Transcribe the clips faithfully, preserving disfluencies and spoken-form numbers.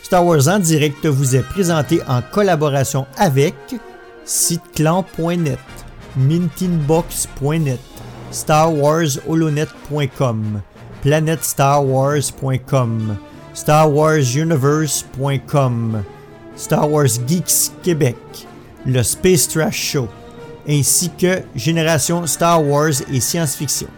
Star Wars en direct vous est présenté en collaboration avec siteclan point net, mintinbox point net, star wars holonet point com, planet star wars point com, star wars universe point com, Star Wars Geeks Québec, le Space Trash Show, ainsi que Génération Star Wars et Science-Fiction.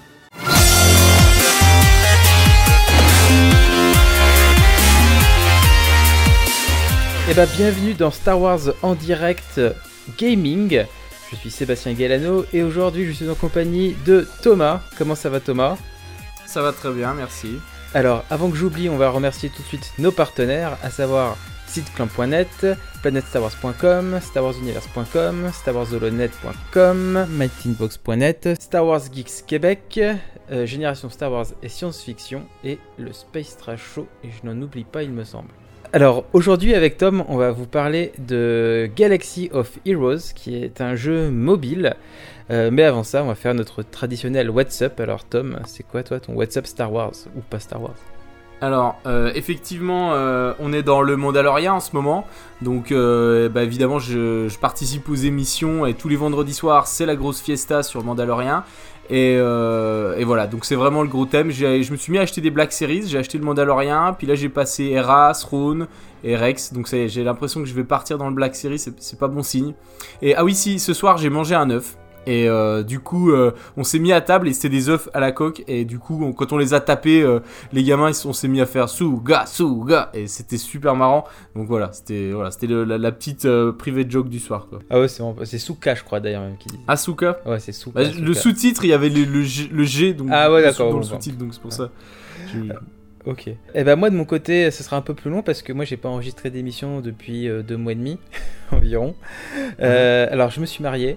Eh ben, bienvenue dans Star Wars en direct gaming. Je suis Sébastien Galano et aujourd'hui je suis en compagnie de Thomas. Comment ça va Thomas ? Ça va très bien, merci. Alors avant que j'oublie, on va remercier tout de suite nos partenaires, à savoir siteclan point net, planet star wars point com, star wars universe point com, star wars holonet point com, mintinbox point net, Star Wars Geeks Québec, euh, Génération Star Wars et Science-Fiction et le Space Trash Show, et je n'en oublie pas il me semble. Alors aujourd'hui avec Tom, on va vous parler de Galaxy of Heroes, qui est un jeu mobile. Euh, mais avant ça, on va faire notre traditionnel What's Up. Alors Tom, c'est quoi toi ton What's Up Star Wars ou pas Star Wars ? Alors, euh, effectivement, euh, on est dans le Mandalorian en ce moment, donc euh, bah, évidemment, je, je participe aux émissions et tous les vendredis soirs, c'est la grosse fiesta sur Mandalorian. Et, euh, et voilà, donc c'est vraiment le gros thème. J'ai, je me suis mis à acheter des Black Series, j'ai acheté le Mandalorian, puis là j'ai passé Hera, Thrawn et Rex, donc ça y est, j'ai l'impression que je vais partir dans le Black Series, c'est, c'est pas bon signe. Et ah oui, si, ce soir j'ai mangé un œuf. Et euh, du coup, euh, on s'est mis à table et c'était des œufs à la coque. Et du coup, on, quand on les a tapés, euh, les gamins, ils, on s'est mis à faire Souga, Souga. Et c'était super marrant. Donc voilà, c'était, voilà, c'était le, la, la petite euh, private joke du soir, quoi. Ah ouais, c'est, c'est Souka, je crois d'ailleurs, même qui dit. Ah, Souka ? Ouais, c'est Souka. Bah, le sous-titre, il y avait le, le, G, le G, donc. Ah ouais, d'accord. Dans bon, le sous-titre, donc c'est pour ouais. ça. Je... Ok. Et eh ben moi de mon côté, ce sera un peu plus long parce que moi j'ai pas enregistré d'émission depuis euh, deux mois et demi environ. Euh, mmh. Alors je me suis marié.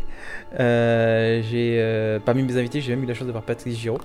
Euh, j'ai euh, parmi mes invités, j'ai même eu la chance d'avoir Patrice Giraud.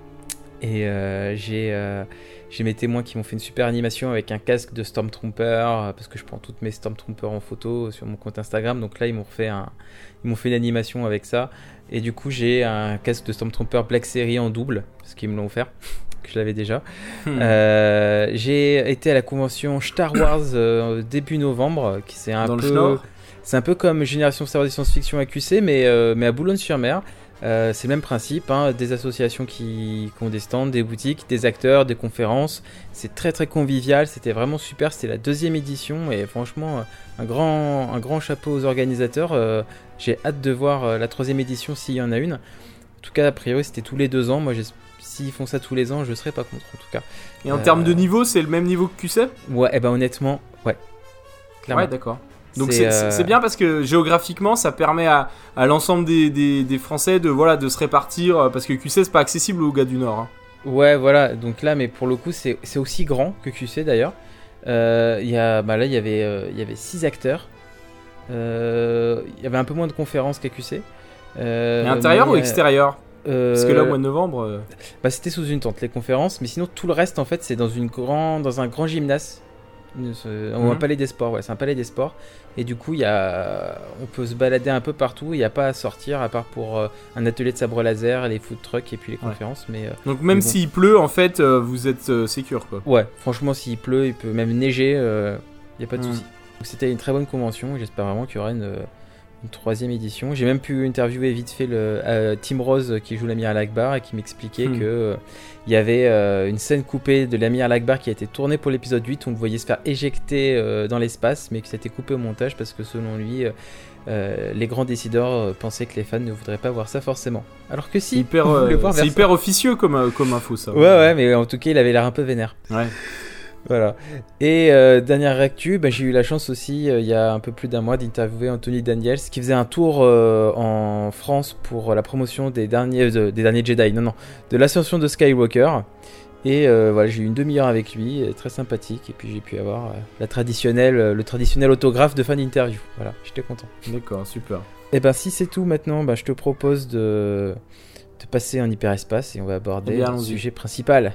Et euh, j'ai euh, j'ai mes témoins qui m'ont fait une super animation avec un casque de Stormtrooper parce que je prends toutes mes Stormtroopers en photo sur mon compte Instagram. Donc là ils m'ont fait un ils m'ont fait une animation avec ça. Et du coup j'ai un casque de Stormtrooper Black Series en double parce qu'ils me l'ont offert. Je l'avais déjà. Hmm. Euh, j'ai été à la convention Star Wars euh, début novembre, qui c'est un Dans peu, c'est un peu comme Génération Star Wars et Science-Fiction à Q C, mais euh, mais à Boulogne-sur-Mer. Euh, c'est le même principe, hein, des associations qui, qui ont des stands, des boutiques, des acteurs, des conférences. C'est très très convivial. C'était vraiment super. C'était la deuxième édition et franchement un grand un grand chapeau aux organisateurs. Euh, j'ai hâte de voir euh, la troisième édition s'il y en a une. En tout cas, a priori, c'était tous les deux ans. Moi, j'espère. S'ils font ça tous les ans, je serais pas contre en tout cas. Et en euh... termes de niveau, c'est le même niveau que Q C ? Ouais, et ben honnêtement, ouais. Clairement. Ouais, d'accord. Donc c'est, c'est, euh... c'est bien parce que géographiquement, ça permet à, à l'ensemble des, des, des Français de, voilà, de se répartir, parce que Q C, c'est pas accessible aux gars du Nord. Hein. Ouais, voilà. Donc là, mais pour le coup, c'est, c'est aussi grand que Q C d'ailleurs. Euh, y a, bah là, il y avait, euh, y avait six acteurs. Il euh, y avait un peu moins de conférences qu'à Q C. Euh, Et intérieur mais, ou extérieur ? Euh, Parce que là, au mois de novembre... Euh... Bah, c'était sous une tente, les conférences, mais sinon, tout le reste, en fait, c'est dans, une grand, dans un grand gymnase, une, euh, mmh. ou un palais des sports, ouais, c'est un palais des sports, et du coup, y a, on peut se balader un peu partout, il n'y a pas à sortir, à part pour euh, un atelier de sabre laser, les food trucks, et puis les conférences, ouais. mais... Euh, Donc même mais bon. S'il pleut, en fait, euh, vous êtes euh, sécure, quoi. Ouais, franchement, s'il pleut, il peut même neiger, il euh, n'y a pas de mmh. souci. Donc c'était une très bonne convention, et j'espère vraiment qu'il y aura une... une troisième édition. J'ai même pu interviewer vite fait le, euh, Tim Rose qui joue l'Amiral Akbar et qui m'expliquait mmh. que euh, il y avait euh, une scène coupée de l'Amiral Akbar qui a été tournée pour l'épisode huit. On le voyait se faire éjecter euh, dans l'espace, mais que ça a été coupé au montage parce que selon lui, euh, les grands décideurs euh, pensaient que les fans ne voudraient pas voir ça forcément. Alors que si, hyper, euh, voir c'est hyper ça. officieux comme, comme info ça. Ouais, ouais, mais en tout cas, il avait l'air un peu vénère. Ouais. Voilà. Et euh, dernière actu, bah, j'ai eu la chance aussi, euh, il y a un peu plus d'un mois, d'interviewer Anthony Daniels, qui faisait un tour euh, en France pour la promotion des derniers, euh, des derniers Jedi, non, non, de l'ascension de Skywalker. Et euh, voilà, j'ai eu une demi-heure avec lui, très sympathique, et puis j'ai pu avoir euh, la traditionnelle, le traditionnel autographe de fin d'interview. Voilà, j'étais content. D'accord, super. Et ben si c'est tout maintenant, bah, je te propose de, de passer en hyperespace et on va aborder eh bien, le sujet principal.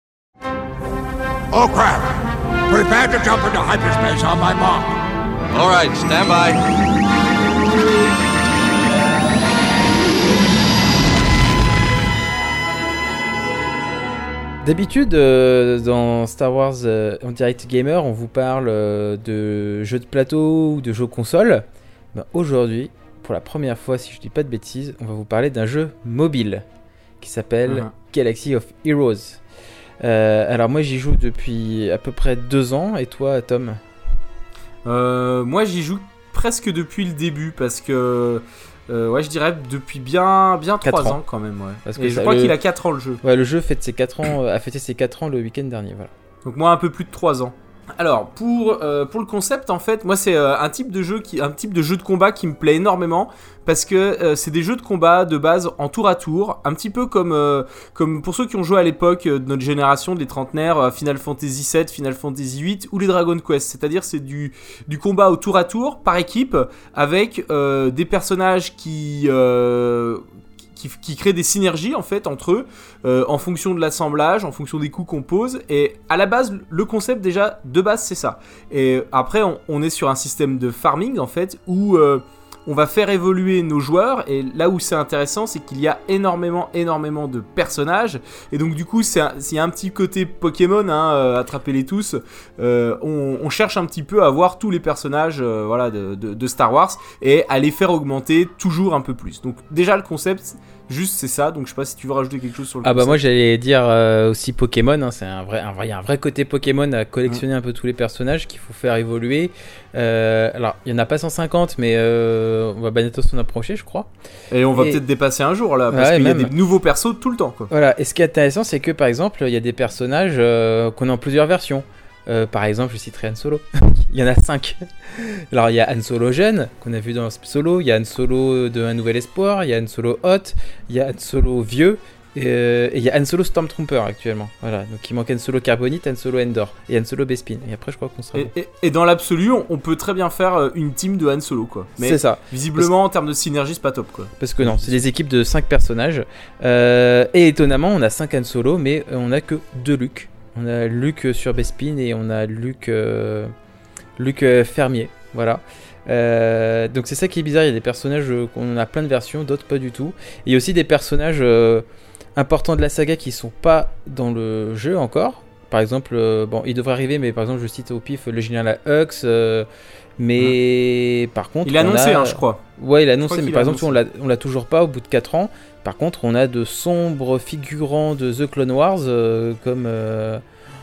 Oh crap! Prepare to jump into hyperspace on my mark. All right, stand by. D'habitude, euh, dans Star Wars euh, en direct gamer, on vous parle euh, de jeux de plateau ou de jeux console. Ben, aujourd'hui, pour la première fois, si je dis pas de bêtises, on va vous parler d'un jeu mobile qui s'appelle uh-huh. Galaxy of Heroes. Euh, alors moi, j'y joue depuis à peu près deux ans. Et toi, Tom ? euh, Moi, j'y joue presque depuis le début parce que... Euh, ouais, je dirais depuis bien, bien trois ans. ans quand même. Ouais. Parce que Et je ça, crois le... qu'il a quatre ans le jeu. Ouais, le jeu fête ses quatre ans, a fêté ses quatre ans le week-end dernier. Voilà. Donc moi, un peu plus de trois ans. Alors, pour, euh, pour le concept, en fait, moi, c'est euh, un type de jeu qui, un type de jeu de combat qui me plaît énormément parce que euh, c'est des jeux de combat de base en tour à tour, un petit peu comme, euh, comme pour ceux qui ont joué à l'époque de notre génération, des trentenaires, euh, Final Fantasy sept, Final Fantasy huit ou les Dragon Quest. C'est-à-dire, c'est du, du combat au tour à tour par équipe avec euh, des personnages qui... Euh, Qui, qui crée des synergies en fait entre eux euh, en fonction de l'assemblage, en fonction des coups qu'on pose. Et à la base, le concept déjà de base c'est ça. Et après, on, on est sur un système de farming en fait où euh, on va faire évoluer nos joueurs. Et là où c'est intéressant, c'est qu'il y a énormément, énormément de personnages. Et donc du coup, c'est un, c'est un petit côté Pokémon, hein, euh, attrapez-les tous. Euh, on, on cherche un petit peu à voir tous les personnages, euh, voilà, de, de, de Star Wars et à les faire augmenter toujours un peu plus. Donc déjà le concept. Juste c'est ça, donc je sais pas si tu veux rajouter quelque chose sur le Ah concept. bah moi j'allais dire euh, aussi Pokémon, hein, c'est un vrai, un vrai, il y a un vrai côté Pokémon à collectionner mmh. un peu tous les personnages qu'il faut faire évoluer. Euh, alors il y en a pas cent cinquante, mais euh, on va bientôt s'en approcher, je crois. Et on va et... peut-être dépasser un jour là, parce ouais, qu'il même. y a des nouveaux persos tout le temps, quoi. Voilà. Et ce qui est intéressant, c'est que par exemple il y a des personnages euh, qu'on a en plusieurs versions. Euh, par exemple, je citerai Han Solo. Il y en a cinq. Alors, il y a Han Solo jeune, qu'on a vu dans Solo. Il y a Han Solo de Un Nouvel Espoir. Il y a Han Solo Hot. Il y a Han Solo vieux. Et, euh, et il y a Han Solo Stormtrooper actuellement. Voilà. Donc, il manque Han Solo Carbonite, Han Solo Endor et Han Solo Bespin. Et après, je crois qu'on sera. Et, et, et dans l'absolu, on, on peut très bien faire une team de Han Solo, quoi. Mais c'est ça. Visiblement, Parce... en termes de synergie, c'est pas top, quoi. Parce que non, c'est des équipes de cinq personnages. Euh, et étonnamment, on a cinq Han Solo, mais on a que deux Luke. On a Luke sur Bespin et on a Luke, euh, Luke euh, fermier. Voilà. Euh, donc c'est ça qui est bizarre. Il y a des personnages, euh, on a plein de versions, d'autres pas du tout. Et il y a aussi des personnages euh, importants de la saga qui sont pas dans le jeu encore. Par exemple, euh, bon, il devrait arriver, mais par exemple, je cite au pif le général Hux. Euh, mais mmh. par contre, il a annoncé, a... hein, je crois. Ouais, il a annoncé, mais par exemple, on l'a, on l'a toujours pas au bout de quatre ans. Par contre, on a de sombres figurants de The Clone Wars, euh, comme euh,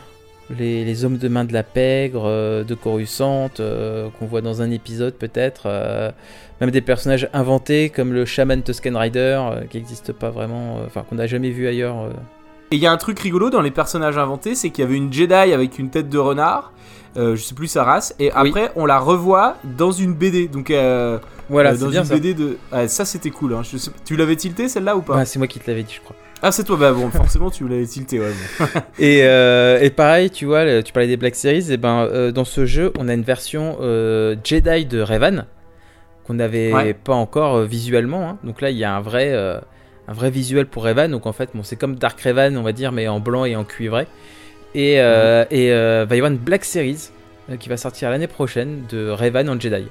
les, les hommes de main de la pègre, euh, de Coruscant, euh, qu'on voit dans un épisode peut-être. Euh, même des personnages inventés, comme le chaman Tusken Rider, euh, qui n'existe pas vraiment, enfin, euh, qu'on n'a jamais vu ailleurs. Euh. Et il y a un truc rigolo dans les personnages inventés, c'est qu'il y avait une Jedi avec une tête de renard. Euh, je sais plus sa race, et après oui. on la revoit dans une B D, donc euh, voilà, euh, c'est dans bien une ça. B D de. Ah, ça c'était cool, hein. Je sais... Tu l'avais tilté celle-là ou pas? Ouais, c'est moi qui te l'avais dit, je crois. Ah, c'est toi, bah bon, forcément tu l'avais tilté, ouais. Bon. et, euh, et pareil, tu vois, tu parlais des Black Series, et ben euh, dans ce jeu, on a une version euh, Jedi de Revan qu'on n'avait ouais. pas encore euh, visuellement, hein. Donc là, il y a un vrai, euh, un vrai visuel pour Revan, donc en fait, bon, c'est comme Dark Revan, on va dire, mais en blanc et en cuivré. Et euh, mmh. et euh, va y avoir une Black Series qui va sortir l'année prochaine de Revan en Jedi,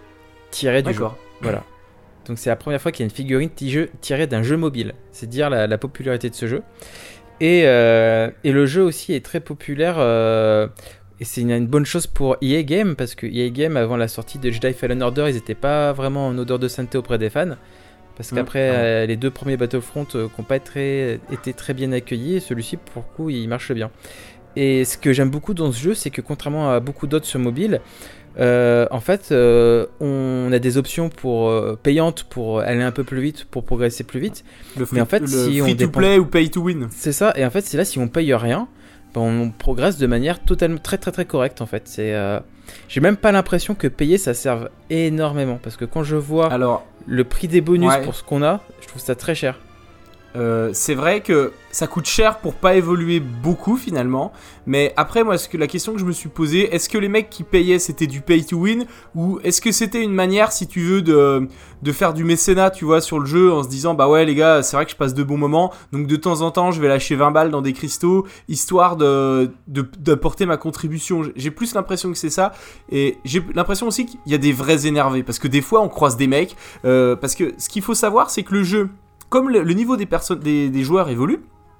tiré du D'accord. jeu. Voilà. Donc c'est la première fois qu'il y a une figurine tirée d'un jeu mobile. C'est dire la, la popularité de ce jeu. Et, euh, et le jeu aussi est très populaire. Euh, et c'est une, une bonne chose pour E A Games, parce que E A Games, avant la sortie de Jedi Fallen Order, ils n'étaient pas vraiment en odeur de sainteté auprès des fans. Parce qu'après, mmh, euh, les deux premiers Battlefront n'ont euh, pas très, été très bien accueillis. Et celui-ci, pour le coup, il marche bien. Et ce que j'aime beaucoup dans ce jeu, c'est que contrairement à beaucoup d'autres sur mobile, euh, en fait, euh, on a des options pour euh, payantes pour aller un peu plus vite, pour progresser plus vite. Le free, mais en fait, le si free on to dépend... play ou pay to win. C'est ça. Et en fait, c'est là si on paye rien, ben on progresse de manière totalement très très très correcte. En fait, c'est. Euh... J'ai même pas l'impression que payer ça serve énormément, parce que quand je vois Alors, le prix des bonus ouais. pour ce qu'on a, je trouve ça très cher. Euh, c'est vrai que ça coûte cher pour pas évoluer beaucoup finalement, mais après moi ce que, la question que je me suis posée, est-ce que les mecs qui payaient c'était du pay to win, ou est-ce que c'était une manière, si tu veux, de, de faire du mécénat, tu vois, sur le jeu, en se disant bah ouais les gars, c'est vrai que je passe de bons moments, donc de temps en temps je vais lâcher vingt balles dans des cristaux histoire de, de, d'apporter ma contribution. J'ai plus l'impression que c'est ça, et j'ai l'impression aussi qu'il y a des vrais énervés, parce que des fois on croise des mecs, euh, parce que ce qu'il faut savoir c'est que le jeu, comme le, le niveau des, perso- des, des joueurs évolue,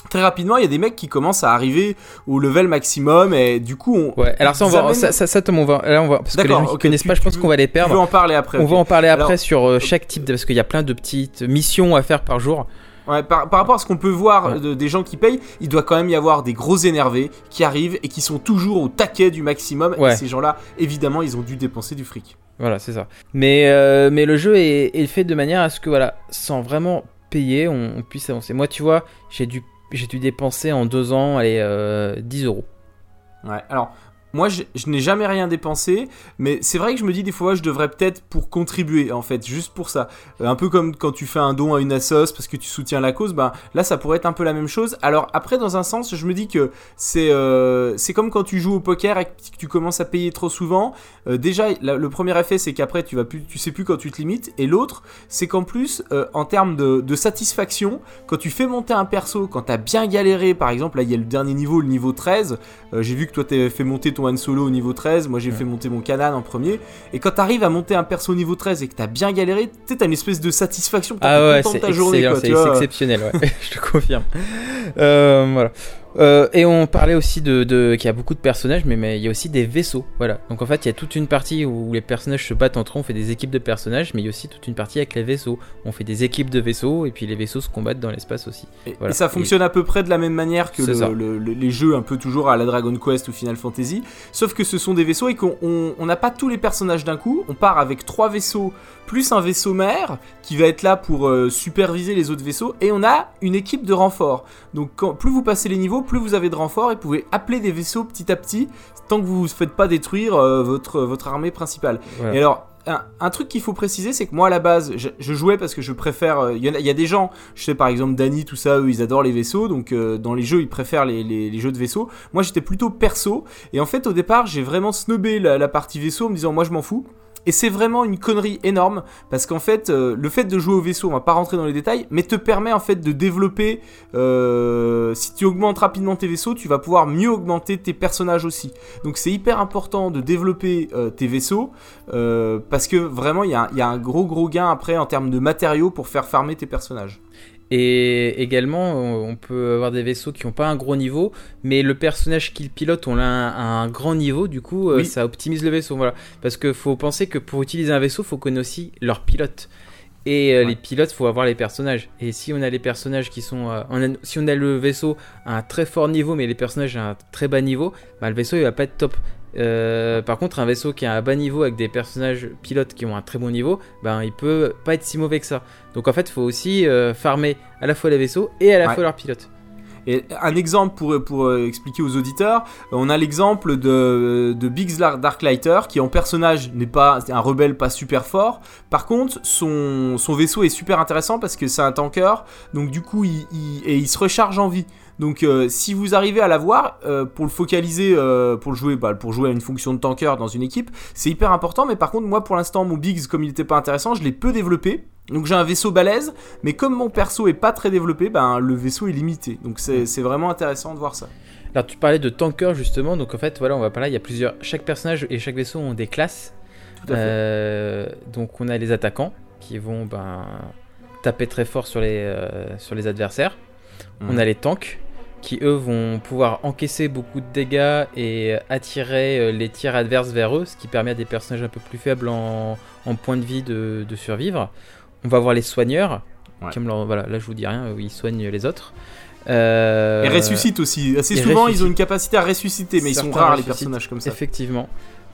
très rapidement, il y a des mecs qui commencent à arriver au level maximum et du coup, on. Ouais. Alors ça, on va, amènent... ça, ça, ça, Tom, on va, là, on va, parce D'accord, que les gens qui okay, connaissent tu, pas, je pense tu qu'on va les perdre. On va en parler après. On okay. va en parler après Alors, sur euh, chaque type, de, parce qu'il y a plein de petites missions à faire par jour. Ouais, par, par rapport à ce qu'on peut voir ouais. de, des gens qui payent, il doit quand même y avoir des gros énervés qui arrivent et qui sont toujours au taquet du maximum. Ouais. Et ces gens-là, évidemment, ils ont dû dépenser du fric. Voilà, c'est ça. Mais, euh, mais le jeu est, est fait de manière à ce que, voilà, sans vraiment payer, on, on puisse avancer. Moi, tu vois, j'ai dû, j'ai dû dépenser en deux ans, allez, euh, dix euros. Ouais, alors... Moi, je, je n'ai jamais rien dépensé, mais c'est vrai que je me dis des fois, je devrais peut-être pour contribuer, en fait, juste pour ça. Euh, un peu comme quand tu fais un don à une assoce parce que tu soutiens la cause, ben là, ça pourrait être un peu la même chose. Alors après, dans un sens, je me dis que c'est euh, c'est comme quand tu joues au poker et que tu commences à payer trop souvent. Euh, déjà, la, le premier effet, c'est qu'après, tu vas plus, tu sais plus quand tu te limites. Et l'autre, c'est qu'en plus, euh, en termes de, de satisfaction, quand tu fais monter un perso, quand t'as bien galéré, par exemple, là, il y a le dernier niveau, le niveau treize. Euh, j'ai vu que toi, t'avais fait monter ton Han Solo au niveau treize, moi j'ai ouais. fait monter mon Kanan en premier, et quand t'arrives à monter un perso au niveau treize et que t'as bien galéré, tu sais, t'as une espèce de satisfaction, t'es ah ouais, content de ta c'est journée, quoi, c'est, tu c'est vois. exceptionnel, ouais. Je te confirme. Euh, voilà. Euh, et on parlait aussi de, de qu'il y a beaucoup de personnages, mais, mais il y a aussi des vaisseaux. Voilà. Donc en fait, il y a toute une partie où les personnages se battent entre eux. On fait des équipes de personnages, mais il y a aussi toute une partie avec les vaisseaux. On fait des équipes de vaisseaux, et puis les vaisseaux se combattent dans l'espace aussi. Et, voilà. et ça fonctionne et... à peu près de la même manière que le, le, le, les jeux un peu toujours à la Dragon Quest ou Final Fantasy, sauf que ce sont des vaisseaux et qu'on n'a pas tous les personnages d'un coup. On part avec trois vaisseaux plus un vaisseau mère qui va être là pour euh, superviser les autres vaisseaux, et on a une équipe de renfort. Donc quand, plus vous passez les niveaux, plus vous avez de renforts et vous pouvez appeler des vaisseaux petit à petit tant que vous ne vous faites pas détruire euh, votre, votre armée principale. Ouais. Et alors un, un truc qu'il faut préciser, c'est que moi à la base je, je jouais parce que je préfère, il euh, y, y a des gens, je sais par exemple Dany, tout ça, eux ils adorent les vaisseaux, donc euh, dans les jeux ils préfèrent les, les, les jeux de vaisseaux. Moi j'étais plutôt perso, et en fait au départ j'ai vraiment snobé la, la partie vaisseau en me disant moi je m'en fous. Et c'est vraiment une connerie énorme, parce qu'en fait, euh, le fait de jouer au vaisseau, on va pas rentrer dans les détails, mais te permet en fait de développer, euh, si tu augmentes rapidement tes vaisseaux, tu vas pouvoir mieux augmenter tes personnages aussi. Donc c'est hyper important de développer euh, tes vaisseaux, euh, parce que vraiment il y, y a un gros gros gain après en termes de matériaux pour faire farmer tes personnages. Et également, on peut avoir des vaisseaux qui n'ont pas un gros niveau, mais le personnage qu'ils pilotent, on a un, un grand niveau, du coup, oui. ça optimise le vaisseau. Voilà. Parce qu'il faut penser que pour utiliser un vaisseau, il faut connaître aussi leur pilote. Et ouais. les pilotes, il faut avoir les personnages. Et si on a les personnages qui sont... Euh, on a, si on a le vaisseau à un très fort niveau, mais les personnages à un très bas niveau, bah, le vaisseau, il va pas être top. Euh, par contre, un vaisseau qui a un bas niveau avec des personnages pilotes qui ont un très bon niveau, ben il peut pas être si mauvais que ça. Donc en fait, il faut aussi euh, farmer à la fois les vaisseaux et à la ouais. fois leurs pilotes. Et un exemple pour, pour expliquer aux auditeurs, on a l'exemple de, de Biggs Darklighter qui en personnage n'est pas un rebelle pas super fort. Par contre, son, son vaisseau est super intéressant parce que c'est un tanker, donc du coup il, il, et il se recharge en vie. Donc euh, si vous arrivez à l'avoir, euh, pour le focaliser, euh, pour le jouer, bah, pour jouer à une fonction de tanker dans une équipe, c'est hyper important. Mais par contre, moi pour l'instant, mon Biggs, comme il n'était pas intéressant, je l'ai peu développé. Donc j'ai un vaisseau balèze, mais comme mon perso est pas très développé, ben, le vaisseau est limité. Donc c'est, c'est vraiment intéressant de voir ça. Alors tu parlais de tanker justement, donc en fait voilà, on va parler, il y a plusieurs, chaque personnage et chaque vaisseau ont des classes. Tout à fait. Euh, donc on a les attaquants qui vont ben, taper très fort sur les, euh, sur les adversaires. Mmh. On a les tanks qui eux vont pouvoir encaisser beaucoup de dégâts et attirer les tirs adverses vers eux, ce qui permet à des personnages un peu plus faibles en, en point de vie de, de survivre. On va voir les soigneurs, ouais. comme leur, voilà, là je vous dis rien, ils soignent les autres. Euh... Et ressuscitent aussi. Assez souvent, ressuscitent. Ils ont une capacité à ressusciter, mais Certains ils sont rares les personnages comme ça. Effectivement.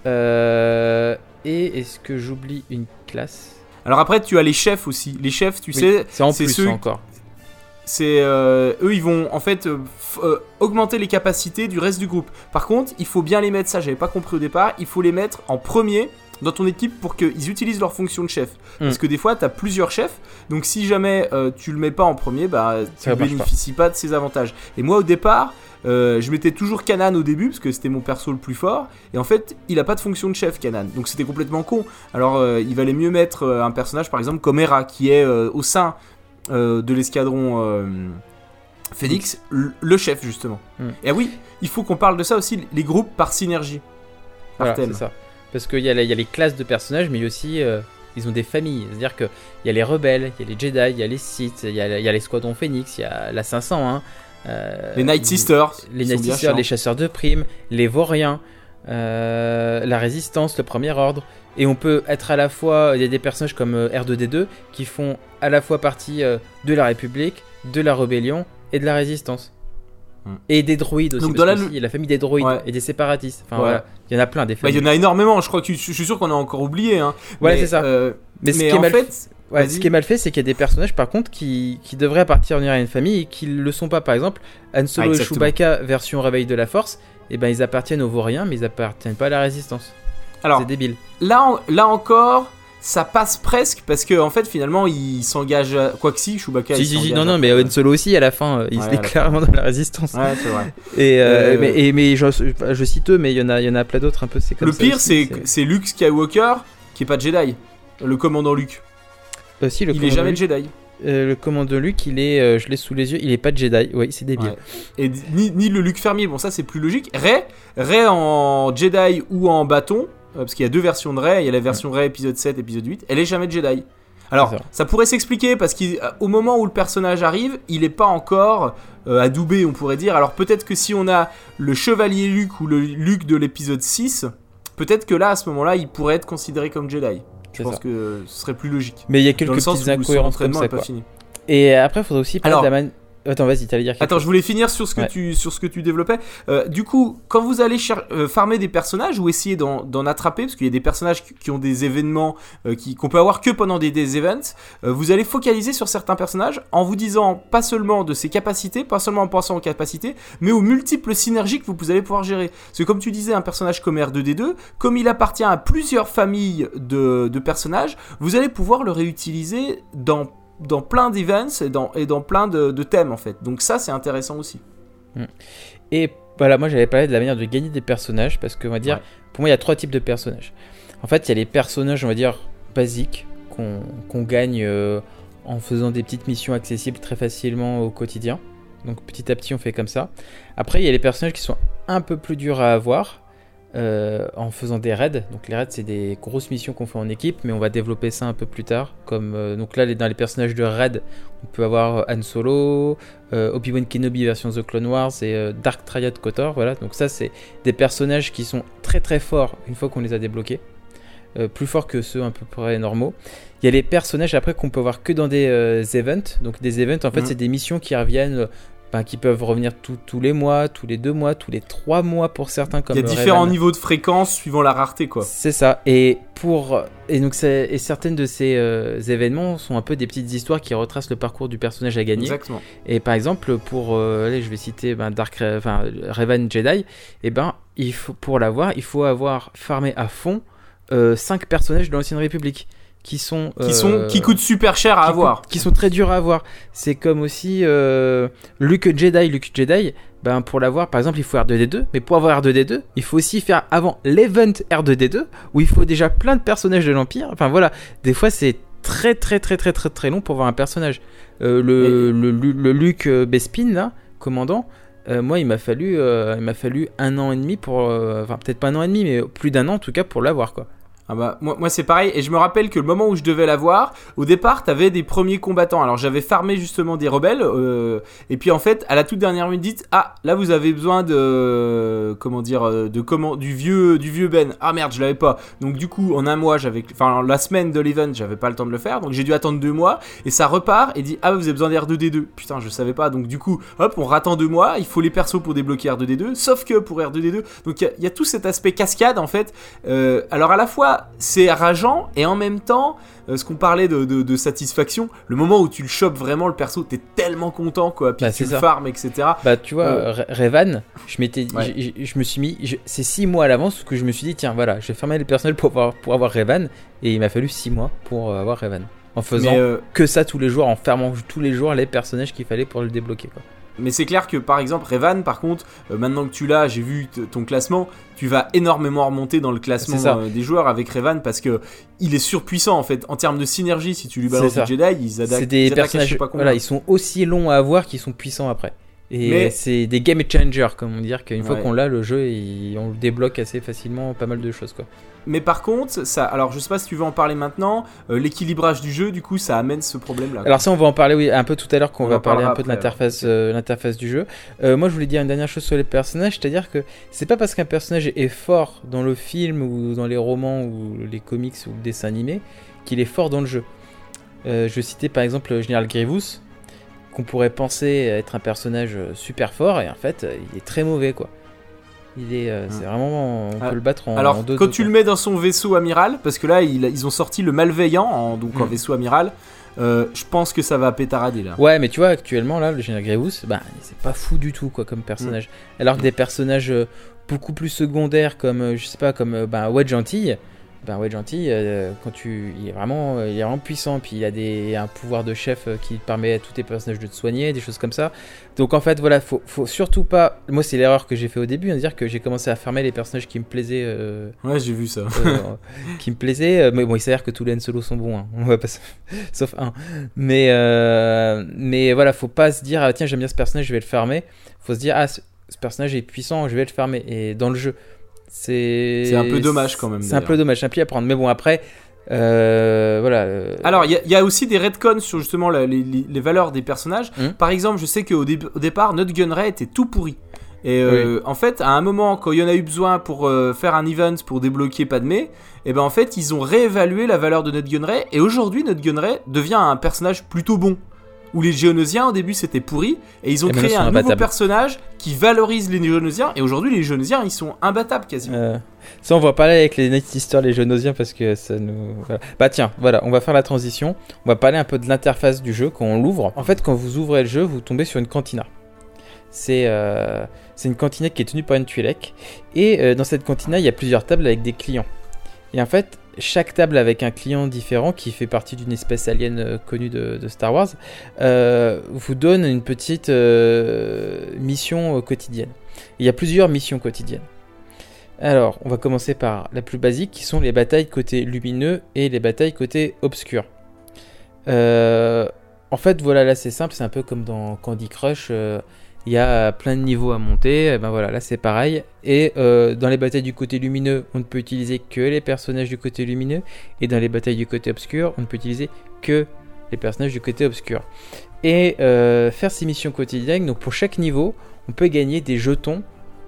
Euh... Et est-ce que j'oublie une classe ? Alors après, tu as les chefs aussi. Les chefs, tu oui, sais, c'est en c'est plus ceux... encore. C'est euh, eux, ils vont en fait euh, f- euh, augmenter les capacités du reste du groupe. Par contre, il faut bien les mettre. Ça, j'avais pas compris au départ. Il faut les mettre en premier dans ton équipe pour qu'ils utilisent leur fonction de chef. Mmh. Parce que des fois, tu as plusieurs chefs. Donc, si jamais euh, tu le mets pas en premier, bah, tu ne bénéficies pas. pas de ses avantages. Et moi, au départ, euh, je mettais toujours Kanan au début parce que c'était mon perso le plus fort. Et en fait, il a pas de fonction de chef, Kanan. Donc, c'était complètement con. Alors, euh, il valait mieux mettre euh, un personnage, par exemple, comme Hera, qui est euh, au sein euh, de l'escadron euh, Phoenix, le, le chef, justement. Mmh. Et ah oui, il faut qu'on parle de ça aussi, les groupes par synergie. Par voilà, thème. C'est ça. Parce qu'il y, y a les classes de personnages, mais aussi euh, ils ont des familles. C'est-à-dire qu'il y a les rebelles, il y a les Jedi, il y a les Sith, il y a, y a les squadrons Phoenix, il y a la cinq cents. Hein. Euh, les Night Sisters. Les Night Sisters, les chasseurs de primes, les Vauriens, euh, la Résistance, le Premier Ordre. Et on peut être à la fois, il y a des personnages comme euh, R deux D deux qui font à la fois partie euh, de la République, de la Rébellion et de la Résistance. Hmm. Et des droïdes aussi. Donc dans la... il y a la famille des droïdes ouais. et des séparatistes. Enfin ouais. voilà, il y en a plein des familles. Bah, il y en a énormément. Je crois que je suis sûr qu'on a encore oublié. Hein. Ouais, mais, c'est ça. Euh, mais ce mais qui est en mal fait, ouais, ce qui est mal fait, c'est qu'il y a des personnages par contre qui qui devraient appartenir à une famille et qui le sont pas. Par exemple, Han Solo ah, et Chewbacca version Réveil de la Force. Et eh ben ils appartiennent aux Vauriens, mais ils appartiennent pas à la Résistance. Alors, c'est débile. Là, en, là encore, ça passe presque parce que en fait, finalement, il s'engage. À... Quoi que si, Chewbacca. Si, il si, si, non, non, mais Han Solo aussi, à la fin, il ouais, se met clairement dans la Résistance. Ouais, c'est vrai. Et, euh, euh... mais, et, mais je, je cite eux, mais il y en a, il y en a plein d'autres un peu. C'est comme le ça pire, aussi, c'est, c'est c'est Luke Skywalker qui est pas Jedi. Le commandant Luke. Euh, si, le il est jamais Luke. Jedi. Euh, le commandant Luke, il est, euh, je l'ai sous les yeux, il est pas Jedi. Oui, c'est débile. Ouais. Et ni, ni le Luke fermier, bon ça c'est plus logique. Rey, Rey en Jedi ou en bâton, euh, parce qu'il y a deux versions de Rey. Il y a la version Rey épisode sept, épisode huit. Elle est jamais Jedi. Alors ça. ça pourrait s'expliquer parce qu'au moment où le personnage arrive, il est pas encore euh, adoubé, on pourrait dire. Alors peut-être que si on a le chevalier Luke ou le Luke de l'épisode six, peut-être que là à ce moment-là, il pourrait être considéré comme Jedi. Je pense ça. que ce serait plus logique. Mais il y a quelques petites incohérences comme ça, quoi. Et après, il faudrait aussi parler Alors, de la man... Attends, vas-y, t'allais dire quelque Attends, chose. je voulais finir sur ce que, ouais. tu, sur ce que tu développais. Euh, du coup, quand vous allez cher- euh, farmer des personnages ou essayer d'en, d'en attraper, parce qu'il y a des personnages qui, qui ont des événements euh, qui, qu'on peut avoir que pendant des, des events, euh, vous allez focaliser sur certains personnages en vous disant pas seulement de ses capacités, pas seulement en pensant aux capacités, mais aux multiples synergies que vous, vous allez pouvoir gérer. Parce que comme tu disais, un personnage comme R deux D deux, comme il appartient à plusieurs familles de, de personnages, vous allez pouvoir le réutiliser dans dans plein d'events et dans, et dans plein de, de thèmes en fait. Donc ça c'est intéressant aussi. Et voilà, moi j'avais parlé de la manière de gagner des personnages parce que on va dire, ouais. pour moi il y a trois types de personnages. En fait il y a les personnages on va dire basiques qu'on, qu'on gagne euh, en faisant des petites missions accessibles très facilement au quotidien. Donc petit à petit on fait comme ça. Après il y a les personnages qui sont un peu plus durs à avoir. Euh, en faisant des raids. Donc les raids c'est des grosses missions qu'on fait en équipe, mais on va développer ça un peu plus tard. Comme euh, donc là dans les personnages de raid, on peut avoir Han Solo, euh, Obi-Wan Kenobi version The Clone Wars et euh, Dark Triad Kotor. Voilà, donc ça c'est des personnages qui sont très très forts une fois qu'on les a débloqués, euh, plus forts que ceux un peu près normaux. Il y a les personnages après qu'on peut voir que dans des euh, events. Donc des events en fait mmh. c'est des missions qui reviennent. Euh, Ben, qui peuvent revenir tout, tous les mois, tous les deux mois, tous les trois mois pour certains. Comme il y a différents Revan. Niveaux de fréquence suivant la rareté, quoi. C'est ça. Et pour et donc c'est... et certaines de ces euh, événements sont un peu des petites histoires qui retracent le parcours du personnage à gagner. Exactement. Et par exemple pour euh, allez, je vais citer ben, Dark, enfin Revan Jedi. Et ben il faut pour l'avoir, il faut avoir farmé à fond euh, cinq personnages de l'Ancienne République. Qui sont, qui sont euh, qui coûtent super cher à qui avoir, coûtent, qui sont très durs à avoir. C'est comme aussi euh, Luke Jedi, Luke Jedi. Ben pour l'avoir, par exemple, il faut R deux D deux, mais pour avoir R deux D deux, il faut aussi faire avant l'event R deux D deux où il faut déjà plein de personnages de l'Empire. Enfin voilà, des fois c'est très très très très très très long pour voir un personnage. Euh, le, le, le le Luke Bespin là, commandant. Euh, moi, il m'a fallu euh, il m'a fallu un an et demi pour, euh, enfin peut-être pas un an et demi, mais plus d'un an en tout cas pour l'avoir quoi. Ah bah, moi, moi c'est pareil, et je me rappelle que le moment où je devais l'avoir, au départ t'avais des premiers combattants. Alors j'avais farmé justement des rebelles, euh, et puis en fait à la toute dernière minute dites ah là vous avez besoin de comment dire de comment du vieux du vieux Ben. Ah merde je l'avais pas. Donc du coup en un mois j'avais, enfin la semaine de l'event j'avais pas le temps de le faire, donc j'ai dû attendre deux mois et ça repart et dit ah vous avez besoin d'R deux D deux. Putain je savais pas, donc du coup hop on rattend deux mois, il faut les persos pour débloquer R deux D deux, sauf que pour R deux D deux donc il y, y a tout cet aspect cascade en fait. Euh, alors à la fois c'est rageant et en même temps euh, ce qu'on parlait de, de, de satisfaction, le moment où tu le chopes vraiment le perso t'es tellement content quoi, puis bah, tu le farmes etc. Bah tu vois euh... Revan je m'étais ouais. je, je, je me suis mis je, c'est six mois à l'avance que je me suis dit tiens voilà je vais farmer le personnel pour avoir, pour avoir Revan, et il m'a fallu six mois pour euh, avoir Revan en faisant euh... que ça tous les jours, en farmant tous les jours les personnages qu'il fallait pour le débloquer quoi. Mais c'est clair que par exemple Revan par contre euh, maintenant que tu l'as, j'ai vu t- ton classement, tu vas énormément remonter dans le classement euh, des joueurs avec Revan parce que il est surpuissant en fait en termes de synergie. Si tu lui balances des Jedi, ils attaquent, c'est des ils personnages attaquent, je sais pas combien. Voilà, ils sont aussi longs à avoir qu'ils sont puissants après. Et Mais... c'est des game changers, comme on dit, qu'une fois Ouais. qu'on l'a, le jeu, il, on le débloque assez facilement, pas mal de choses, quoi. Mais par contre, ça, alors je sais pas si tu veux en parler maintenant, euh, l'équilibrage du jeu, du coup, ça amène ce problème-là. Alors ça, on va en parler, oui, un peu tout à l'heure, qu'on On va en parler un parlera peu de après, l'interface, ouais. euh, l'interface du jeu. Euh, moi, je voulais dire une dernière chose sur les personnages, c'est-à-dire que c'est pas parce qu'un personnage est fort dans le film ou dans les romans ou les comics ou le dessin animé qu'il est fort dans le jeu. Euh, je citais par exemple le Général Grievous, qu'on pourrait penser être un personnage super fort, et en fait, il est très mauvais, quoi. Il est, euh, c'est vraiment, on Ah. peut le battre en, Alors, en deux quand deux, tu quoi. le mets dans son vaisseau amiral, parce que là, il- ils ont sorti le Malveillant, en, donc en Mm. vaisseau amiral, euh, je pense que ça va pétarader là. Ouais, mais tu vois, actuellement, là, le Général Grievous, bah, c'est pas fou du tout, quoi, comme personnage. Alors que des personnages euh, beaucoup plus secondaires, comme, euh, je sais pas, comme euh, bah, Wedge Antilles, bah, Wedge Antilles, euh, quand tu, il est vraiment, euh, il est vraiment puissant, puis il a des, un pouvoir de chef euh, qui permet à tous tes personnages de te soigner, des choses comme ça. Donc en fait, voilà, faut, faut surtout pas. Moi, c'est l'erreur que j'ai fait au début, à dire que j'ai commencé à farmer les personnages qui me plaisaient. euh, Ouais, j'ai vu ça. euh, qui me plaisaient, euh, mais bon, il s'avère que tous les Han Solo sont bons, hein. On va pas se- sauf un. Mais, euh, mais voilà, faut pas se dire, ah, tiens, j'aime bien ce personnage, je vais le farmer. Faut se dire, ah, ce, ce personnage est puissant, je vais le farmer. Et dans le jeu, c'est. C'est un peu dommage quand même, C'est un d'ailleurs. peu dommage, c'est un pied à prendre. Mais bon, après, euh, voilà. euh, Alors, il y, a- il y a aussi des retcons sur justement la- les, les- les valeurs des personnages. Hmm. Par exemple, je sais qu'au dé- au départ, notre Gunray était tout pourri. Et euh, en fait, à un moment, quand il y en a eu besoin pour euh, faire un event pour débloquer Padmé, et ben en fait, ils ont réévalué la valeur de notre Gunray. Et aujourd'hui, notre Gunray devient un personnage plutôt bon. Où les Géonosiens au début c'était pourri, et ils ont Et maintenant, créé ils sont un nouveau imbattables. personnage qui valorise les Géonosiens. Et aujourd'hui, les Géonosiens ils sont imbattables quasiment. Euh, ça, on va parler avec les Night Sisters, les Géonosiens, parce que ça nous. Voilà. Bah, tiens, voilà, on va faire la transition. On va parler un peu de l'interface du jeu quand on l'ouvre. En fait, quand vous ouvrez le jeu, vous tombez sur une cantina. C'est euh, c'est une cantina qui est tenue par une Twi'lek. Et euh, dans cette cantina, il y a plusieurs tables avec des clients. Et en fait, chaque table avec un client différent qui fait partie d'une espèce alien euh, connue de, de Star Wars euh, vous donne une petite euh, mission euh, quotidienne. Il y a plusieurs missions quotidiennes. Alors, on va commencer par la plus basique, qui sont les batailles côté lumineux et les batailles côté obscur. Euh, en fait, voilà, là c'est simple, c'est un peu comme dans Candy Crush. euh, Il y a plein de niveaux à monter, et ben voilà, là c'est pareil. Et euh, dans les batailles du côté lumineux, on ne peut utiliser que les personnages du côté lumineux. Et dans les batailles du côté obscur, on ne peut utiliser que les personnages du côté obscur. Et euh, faire ces missions quotidiennes, donc pour chaque niveau, on peut gagner des jetons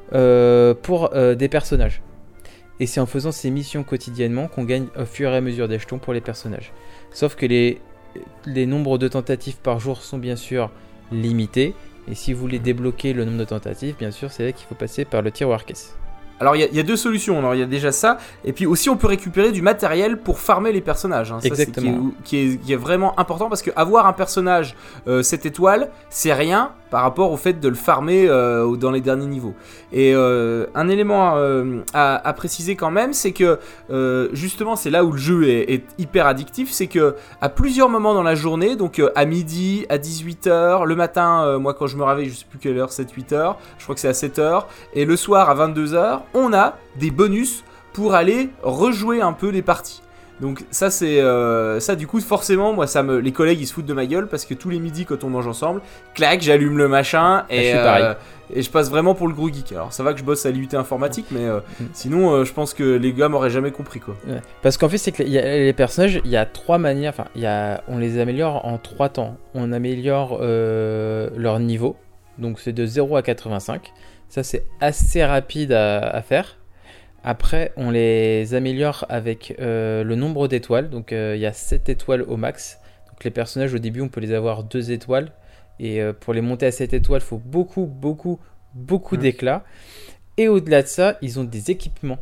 euh, pour euh, des personnages. Et c'est en faisant ces missions quotidiennement qu'on gagne au fur et à mesure des jetons pour les personnages. Sauf que les, les nombres de tentatives par jour sont bien sûr limités. Et si vous voulez débloquer le nombre de tentatives, bien sûr, c'est là qu'il faut passer par le tiroir caisse. Alors il y, y a deux solutions, alors il y a déjà ça, et puis aussi on peut récupérer du matériel pour farmer les personnages. Hein. Ça, Exactement. C'est qui, est, qui, est, qui est vraiment important parce que avoir un personnage euh, sept étoiles, c'est rien par rapport au fait de le farmer euh, dans les derniers niveaux. Et euh, un élément euh, à, à préciser quand même, c'est que euh, justement c'est là où le jeu est, est hyper addictif, c'est que à plusieurs moments dans la journée, donc euh, à midi, à dix-huit heures, le matin, euh, moi quand je me réveille, je sais plus quelle heure, sept huit heures, je crois que c'est à sept heures, et le soir à vingt-deux heures, on a des bonus pour aller rejouer un peu les parties. Donc ça c'est euh, ça du coup forcément moi ça me les collègues ils se foutent de ma gueule parce que tous les midis quand on mange ensemble, clac, j'allume le machin et je suis euh, pareil. et je passe vraiment pour le gros geek. Alors ça va que je bosse à l'I U T informatique mais euh, Mm. sinon euh, je pense que les gars m'auraient jamais compris quoi. Ouais. Parce qu'en fait, c'est que il y a les personnages, il y a trois manières. Enfin, il y a, on les améliore en trois temps. On améliore euh, leur niveau, donc c'est de zéro à quatre-vingt-cinq. Ça, c'est assez rapide à, à faire. Après, on les améliore avec euh, le nombre d'étoiles. Donc, euh, il y a sept étoiles au max. Donc, les personnages, au début, on peut les avoir deux étoiles. Et euh, pour les monter à sept étoiles, il faut beaucoup, beaucoup, beaucoup Mmh. d'éclats. Et au-delà de ça, ils ont des équipements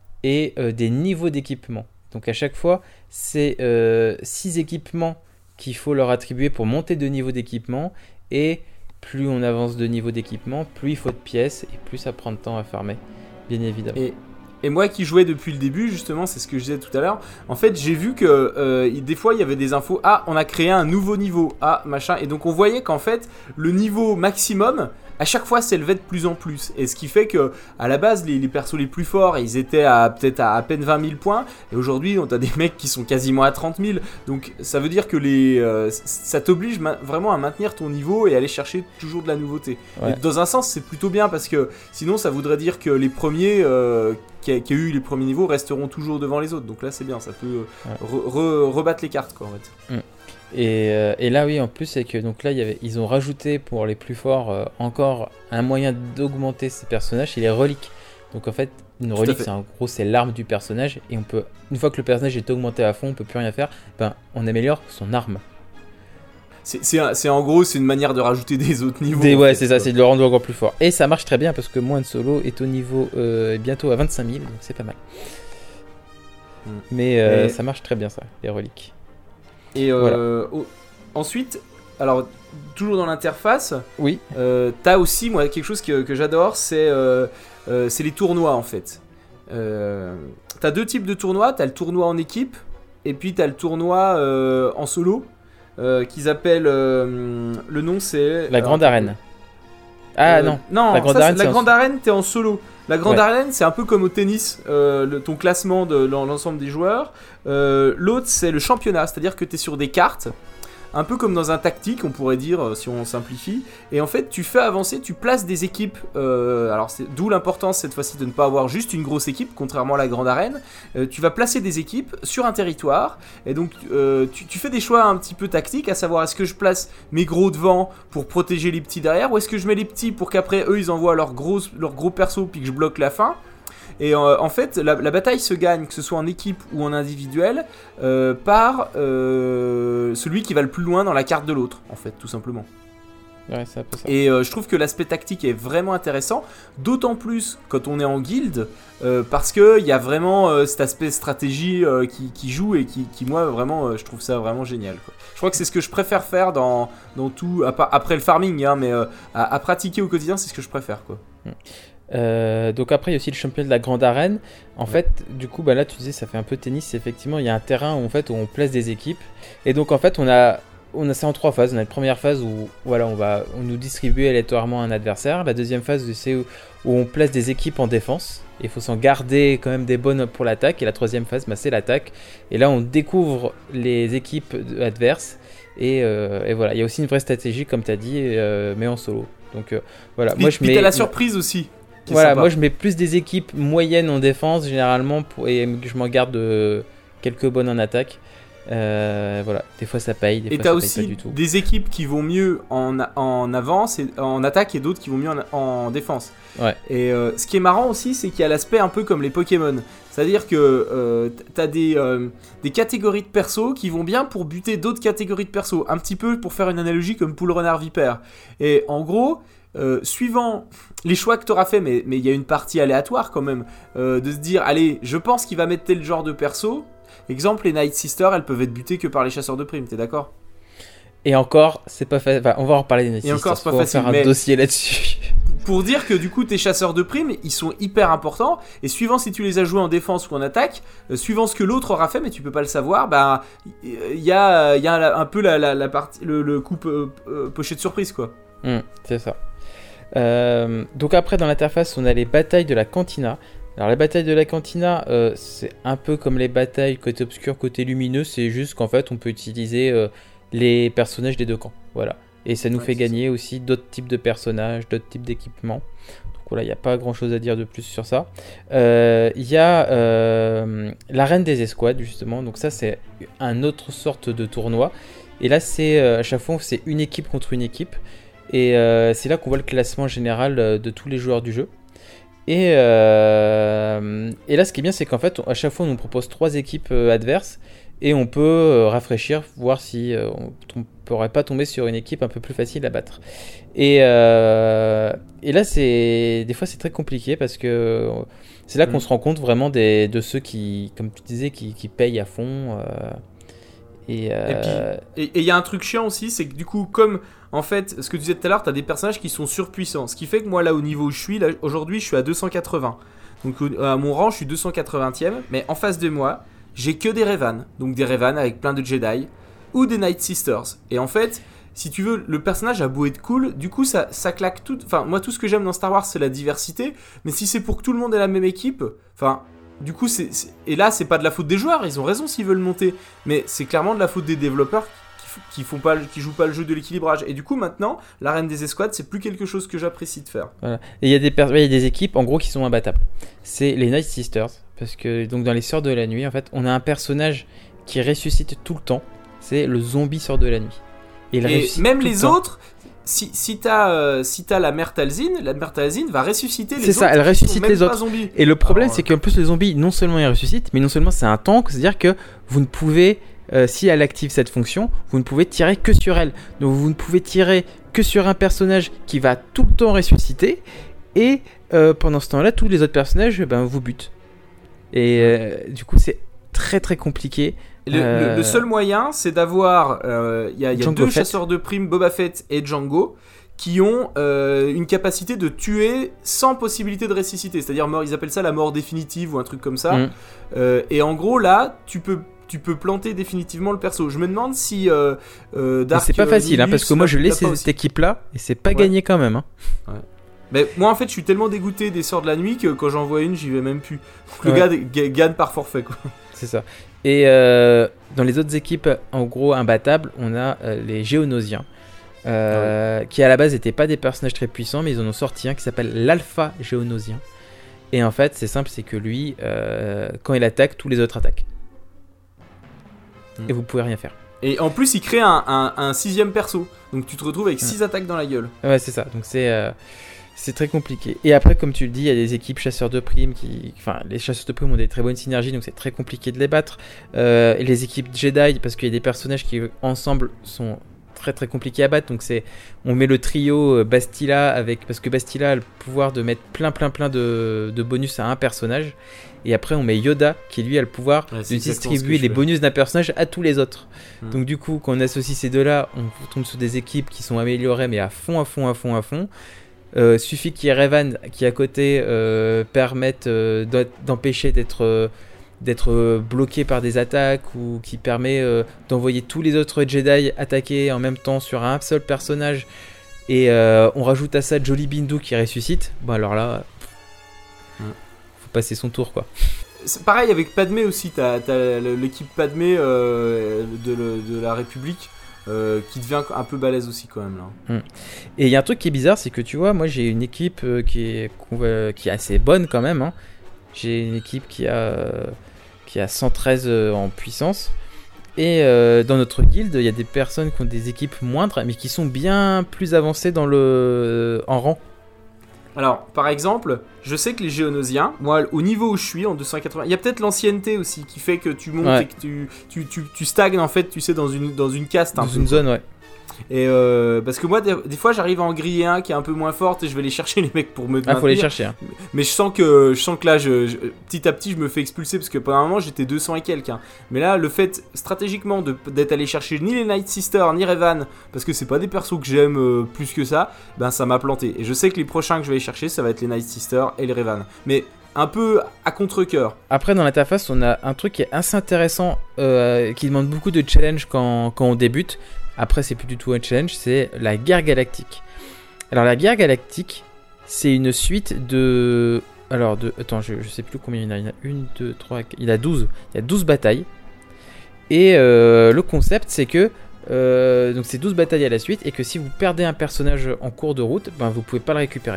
et euh, des niveaux d'équipement. Donc, à chaque fois, c'est euh, six équipements qu'il faut leur attribuer pour monter de niveau d'équipement. Et plus on avance de niveau d'équipement, plus il faut de pièces et plus ça prend de temps à farmer, bien évidemment. Et Et moi qui jouais depuis le début, justement, c'est ce que je disais tout à l'heure, en fait j'ai vu que euh, des fois il y avait des infos, ah on a créé un nouveau niveau, ah machin, et donc on voyait qu'en fait le niveau maximum à chaque fois s'élevait de plus en plus. Et ce qui fait que à la base, les, les persos les plus forts, ils étaient à peut-être à à peine vingt mille points. Et aujourd'hui, on a des mecs qui sont quasiment à trente mille. Donc ça veut dire que les, euh, ça t'oblige ma- vraiment à maintenir ton niveau et aller chercher toujours de la nouveauté. Ouais. Et dans un sens, c'est plutôt bien parce que sinon, ça voudrait dire que les premiers euh, qui, a, qui a eu les premiers niveaux resteront toujours devant les autres. Donc là, c'est bien, ça peut Ouais. re- re- rebattre les cartes, quoi, en fait. Et, euh, et là, oui, en plus, c'est que donc là, il y avait, ils ont rajouté pour les plus forts euh, encore un moyen d'augmenter ces personnages, c'est les reliques. Donc en fait, une Tout à relique, fait. c'est en gros, c'est l'arme du personnage, et on peut, une fois que le personnage est augmenté à fond, on peut plus rien faire. Ben, on améliore son arme. C'est, c'est, un- c'est en gros, c'est une manière de rajouter des autres niveaux. Des, en ouais, fait, c'est ça, quoi. c'est de le rendre encore plus fort. Et ça marche très bien parce que Moine Solo est au niveau euh, bientôt à vingt-cinq mille, donc c'est pas mal. Mm. Mais euh, Et- ça marche très bien, ça, les reliques. Et euh, au- ensuite, alors toujours dans l'interface, Oui. euh, t'as aussi moi quelque chose que, que j'adore, c'est euh, euh, c'est les tournois en fait. Euh, t'as deux types de tournois, t'as le tournoi en équipe et puis t'as le tournoi euh, en solo euh, qu'ils appellent euh, le nom c'est La grande euh, arène. Ah euh, non. non, la grande ça, c'est- arène, la c'est en grande arène, t'es en solo. La grande Ouais. arène, c'est un peu comme au tennis, euh, le- ton classement de l'en- l'ensemble des joueurs. Euh, L'autre, c'est le championnat, c'est-à-dire que t'es sur des cartes, un peu comme dans un tactique, on pourrait dire, euh, si on simplifie. Et en fait, tu fais avancer, tu places des équipes. Euh, alors, c'est, d'où l'importance cette fois-ci de ne pas avoir juste une grosse équipe, contrairement à la grande arène. Euh, tu vas placer des équipes sur un territoire. Et donc, euh, tu, tu fais des choix un petit peu tactiques, à savoir est-ce que je place mes gros devant pour protéger les petits derrière, ou est-ce que je mets les petits pour qu'après eux ils envoient leurs gros, leurs gros persos puis que je bloque la fin. Et euh, en fait, la, la bataille se gagne, que ce soit en équipe ou en individuel, euh, par euh, celui qui va le plus loin dans la carte de l'autre, en fait, tout simplement. Ouais, c'est un peu ça. Et euh, je trouve que l'aspect tactique est vraiment intéressant, d'autant plus quand on est en guilde, euh, parce qu'il y a vraiment euh, cet aspect stratégie euh, qui, qui joue et qui, qui moi, vraiment, euh, je trouve ça vraiment génial, quoi. Je crois que c'est ce que je préfère faire dans, dans tout, à part- après le farming, hein, mais euh, à, à pratiquer au quotidien, c'est ce que je préfère, quoi. Euh, donc après il y a aussi le championnat de la grande arène. En fait, du coup, bah là tu disais ça fait un peu tennis. Effectivement, il y a un terrain où en fait où on place des équipes. Et donc en fait on a on a ça en trois phases. On a la première phase où voilà on va on nous distribue aléatoirement un adversaire. La deuxième phase c'est où, où on place des équipes en défense. Il faut s'en garder quand même des bonnes pour l'attaque. Et la troisième phase bah, c'est l'attaque. Et là on découvre les équipes adverses. Et, euh, et voilà, il y a aussi une vraie stratégie comme tu as dit, euh, mais en solo. Donc euh, voilà, Puis, moi je puis mets t'as la surprise aussi. qui est Voilà, sympa. moi je mets plus des équipes moyennes en défense généralement pour, et je m'en garde de quelques bonnes en attaque. Euh, voilà, des fois ça paye, des Et fois t'as ça paye aussi pas du tout. des équipes qui vont mieux en, a- en avance et en attaque et d'autres qui vont mieux en, en défense. Ouais. Et euh, ce qui est marrant aussi, c'est qu'il y a l'aspect un peu comme les Pokémon. C'est-à-dire que euh, t'as des, euh, des catégories de persos qui vont bien pour buter d'autres catégories de persos. Un petit peu pour faire une analogie comme Poule Renard Vipère. Et en gros, euh, suivant les choix que t'auras fait, mais mais il y a une partie aléatoire quand même, euh, de se dire, allez, je pense qu'il va mettre tel genre de perso. Exemple, les Night Sisters, elles peuvent être butées que par les chasseurs de primes, t'es d'accord? Et encore, c'est pas facile. Enfin, on va en reparler des Night Et encore, Sisters, c'est pas faut en facile, faire un mais- dossier là-dessus. Pour dire que du coup tes chasseurs de primes ils sont hyper importants et suivant si tu les as joués en défense ou en attaque, euh, suivant ce que l'autre aura fait mais tu peux pas le savoir, bah il y a, y a un peu la, la, la partie, le, le coup euh, euh, poché de surprise quoi. Hum, c'est ça. Euh, donc après dans l'interface on a les batailles de la cantina. Alors les batailles de la cantina euh, c'est un peu comme les batailles côté obscur, côté lumineux, c'est juste qu'en fait on peut utiliser euh, les personnages des deux camps. Voilà. Et ça nous Ouais, fait c'est gagner aussi d'autres types de personnages, d'autres types d'équipements. Donc voilà, il n'y a pas grand chose à dire de plus sur ça. Euh, Il y a euh, l'arène des escouades justement. Donc ça c'est un autre sorte de tournoi. Et là c'est euh, à chaque fois c'est une équipe contre une équipe. Et euh, c'est là qu'on voit le classement général euh, de tous les joueurs du jeu. Et, euh, et là ce qui est bien c'est qu'en fait à chaque fois on nous propose trois équipes euh, adverses. Et on peut euh, rafraîchir, voir si euh, on ne pourrait pas tomber sur une équipe un peu plus facile à battre. Et, euh, et là, c'est des fois, c'est très compliqué parce que c'est là qu'on Mmh. se rend compte vraiment des, de ceux qui, comme tu disais, qui, qui payent à fond. Euh, et euh, Et il y a un truc chiant aussi, c'est que du coup comme en fait ce que tu disais tout à l'heure, t'as des personnages qui sont surpuissants. Ce qui fait que moi là au niveau où je suis, là, aujourd'hui je suis à deux cent quatre-vingts. Donc au- à mon rang je suis deux cent quatre-vingtième, mais en face de moi j'ai que des Revan, donc des Revan avec plein de Jedi, ou des Night Sisters. Et en fait, si tu veux, le personnage a beau être cool, du coup ça, ça claque tout. Enfin, moi tout ce que j'aime dans Star Wars c'est la diversité, mais si c'est pour que tout le monde ait la même équipe, enfin, du coup c'est, c'est... et là c'est pas de la faute des joueurs, ils ont raison s'ils veulent monter, mais c'est clairement de la faute des développeurs qui, qui font pas, qui jouent pas le jeu de l'équilibrage. Et du coup maintenant, l'arène des escouades c'est plus quelque chose que j'apprécie de faire. Voilà. Et il y a des per... il y a des équipes en gros qui sont imbattables. C'est les Night Sisters, parce que donc dans les Sœurs de la Nuit en fait, on a un personnage qui ressuscite tout le temps. C'est le zombie Sœur de la Nuit. Et, et même les autres, si, si t'as euh, si t'as la mère Talzin, la mère Talzin va ressusciter les c'est autres. C'est ça, elle ressuscite les autres. Zombies. Et le problème, Alors, c'est qu'en plus, le zombie, non seulement il ressuscite, mais non seulement c'est un tank, c'est-à-dire que vous ne pouvez, euh, si elle active cette fonction, vous ne pouvez tirer que sur elle. Donc vous ne pouvez tirer que sur un personnage qui va tout le temps ressusciter, et euh, pendant ce temps-là, tous les autres personnages ben, vous butent. Et euh, du coup, c'est très très compliqué. Le, euh... le, le seul moyen, c'est d'avoir. Il euh, y a, y a deux Fett. chasseurs de primes, Boba Fett et Django, qui ont euh, une capacité de tuer sans possibilité de ressusciter. C'est-à-dire, mort, ils appellent ça la mort définitive ou un truc comme ça. Mm. Euh, et en gros, là, tu peux. Tu peux planter définitivement le perso. Je me demande si euh, euh, Dark. Mais c'est pas facile, hein, parce que moi je laisse cette équipe-là et c'est pas ouais. gagné quand même. Hein. Ouais. Mais moi en fait, je suis tellement dégoûté des Sœurs de la Nuit que quand j'en vois une, j'y vais même plus. Le ouais. gars g- gagne par forfait, quoi. C'est ça. Et euh, dans les autres équipes, en gros imbattables, on a euh, les Géonosiens, euh, ouais. qui à la base n'étaient pas des personnages très puissants, mais ils en ont sorti un qui s'appelle l'Alpha Géonosien. Et en fait, c'est simple, c'est que lui, euh, quand il attaque, tous les autres attaquent. Mmh. Et vous pouvez rien faire. Et en plus, il crée un, un, un sixième perso. Donc tu te retrouves avec six mmh. attaques dans la gueule. Ouais, c'est ça. Donc c'est... Euh, C'est très compliqué. Et après, comme tu le dis, il y a des équipes chasseurs de primes qui... Enfin, les chasseurs de primes ont des très bonnes synergies, donc c'est très compliqué de les battre. Euh, et les équipes Jedi, parce qu'il y a des personnages qui, ensemble, sont très très compliqués à battre. Donc c'est... On met le trio Bastila avec... Parce que Bastila a le pouvoir de mettre plein plein plein de, de bonus à un personnage. Et après, on met Yoda, qui lui a le pouvoir ouais, de distribuer les bonus d'un personnage à tous les autres. Hum. Donc du coup, quand on associe ces deux-là, on tombe sur des équipes qui sont améliorées, mais à fond, à fond, à fond, à fond. Euh, suffit qu'il y ait Revan qui à côté euh, permette euh, d'empêcher d'être, euh, d'être euh, bloqué par des attaques ou qui permet euh, d'envoyer tous les autres Jedi attaquer en même temps sur un seul personnage et euh, on rajoute à ça Jolly Bindu qui ressuscite, bon alors là mm. faut passer son tour quoi. C'est pareil avec Padmé aussi, t'as, t'as l'équipe Padmé euh, de, le, de la République Euh, qui devient un peu balèze aussi quand même là. Mmh. Et il y a un truc qui est bizarre, c'est que tu vois, moi j'ai une équipe euh, qui, est, euh, qui est assez bonne quand même. Hein. J'ai une équipe qui a, euh, qui a cent treize euh, en puissance. Et euh, dans notre guilde, il y a des personnes qui ont des équipes moindres, mais qui sont bien plus avancées dans le, euh, en rang. Alors, par exemple, je sais que les Géonosiens, moi, au niveau où je suis, en deux cent quatre-vingts, il y a peut-être l'ancienneté aussi qui fait que tu montes ouais. et que tu, tu, tu, tu stagnes en fait, tu sais, dans une, dans une caste. Dans un une peu, zone, ouais. Et euh, parce que moi, des, des fois, j'arrive à en griller un qui est un peu moins forte et je vais les chercher les mecs pour me maintenir. Ah, faut les chercher. Hein. Mais je sens que, je sens que là, je, je, petit à petit, je me fais expulser parce que pendant un moment, j'étais deux cents et quelques. Hein. Mais là, le fait stratégiquement de, d'être allé chercher ni les Night Sisters ni Revan, parce que c'est pas des persos que j'aime euh, plus que ça, ben ça m'a planté. Et je sais que les prochains que je vais aller chercher, ça va être les Night Sisters et les Revan. Mais un peu à contre-cœur. Après, dans l'interface, on a un truc qui est assez intéressant, euh, qui demande beaucoup de challenge quand, quand on débute. Après, c'est plus du tout un challenge, c'est la guerre galactique. Alors, la guerre galactique, c'est une suite de... Alors, de... Attends, je, je sais plus combien il y en a. Il y en a une, deux, trois, quatre... Il y en a douze. Il y a douze batailles. Et euh, le concept, c'est que... Euh, donc, c'est douze batailles à la suite. Et que si vous perdez un personnage en cours de route, ben, vous pouvez pas le récupérer.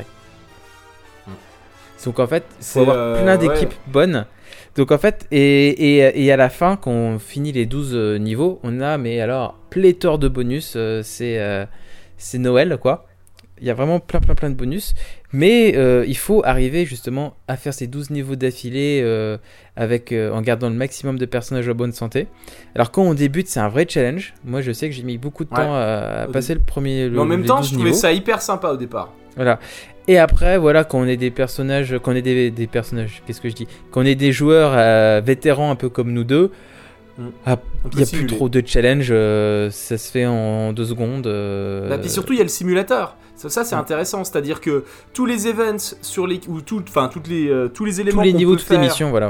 Donc, en fait, il faut avoir euh, plein d'équipes ouais. bonnes. Donc en fait, et, et, et à la fin, quand on finit les douze euh, niveaux, on a, mais alors, pléthore de bonus, euh, c'est, euh, c'est Noël, quoi. Il y a vraiment plein, plein, plein de bonus. Mais euh, il faut arriver justement à faire ces douze niveaux d'affilée euh, avec, euh, en gardant le maximum de personnages en bonne santé. Alors quand on débute, c'est un vrai challenge. Moi, je sais que j'ai mis beaucoup de temps ouais. à, à passer le premier. Le, Mais en même temps, je trouvais niveaux. ça hyper sympa au départ. Voilà. Et après, voilà, quand on est des personnages, quand on est des, des personnages, qu'est-ce que je dis, quand on est des joueurs euh, vétérans un peu comme nous deux, il mmh. ah, n'y a plus trop de challenge, euh, ça se fait en deux secondes. Euh... Et puis surtout, il y a le simulateur. Ça, ça c'est mmh. intéressant, c'est-à-dire que tous les events sur les, ou tout, enfin toutes les, euh, tous les éléments, tous les niveaux, toutes les missions, voilà, ouais.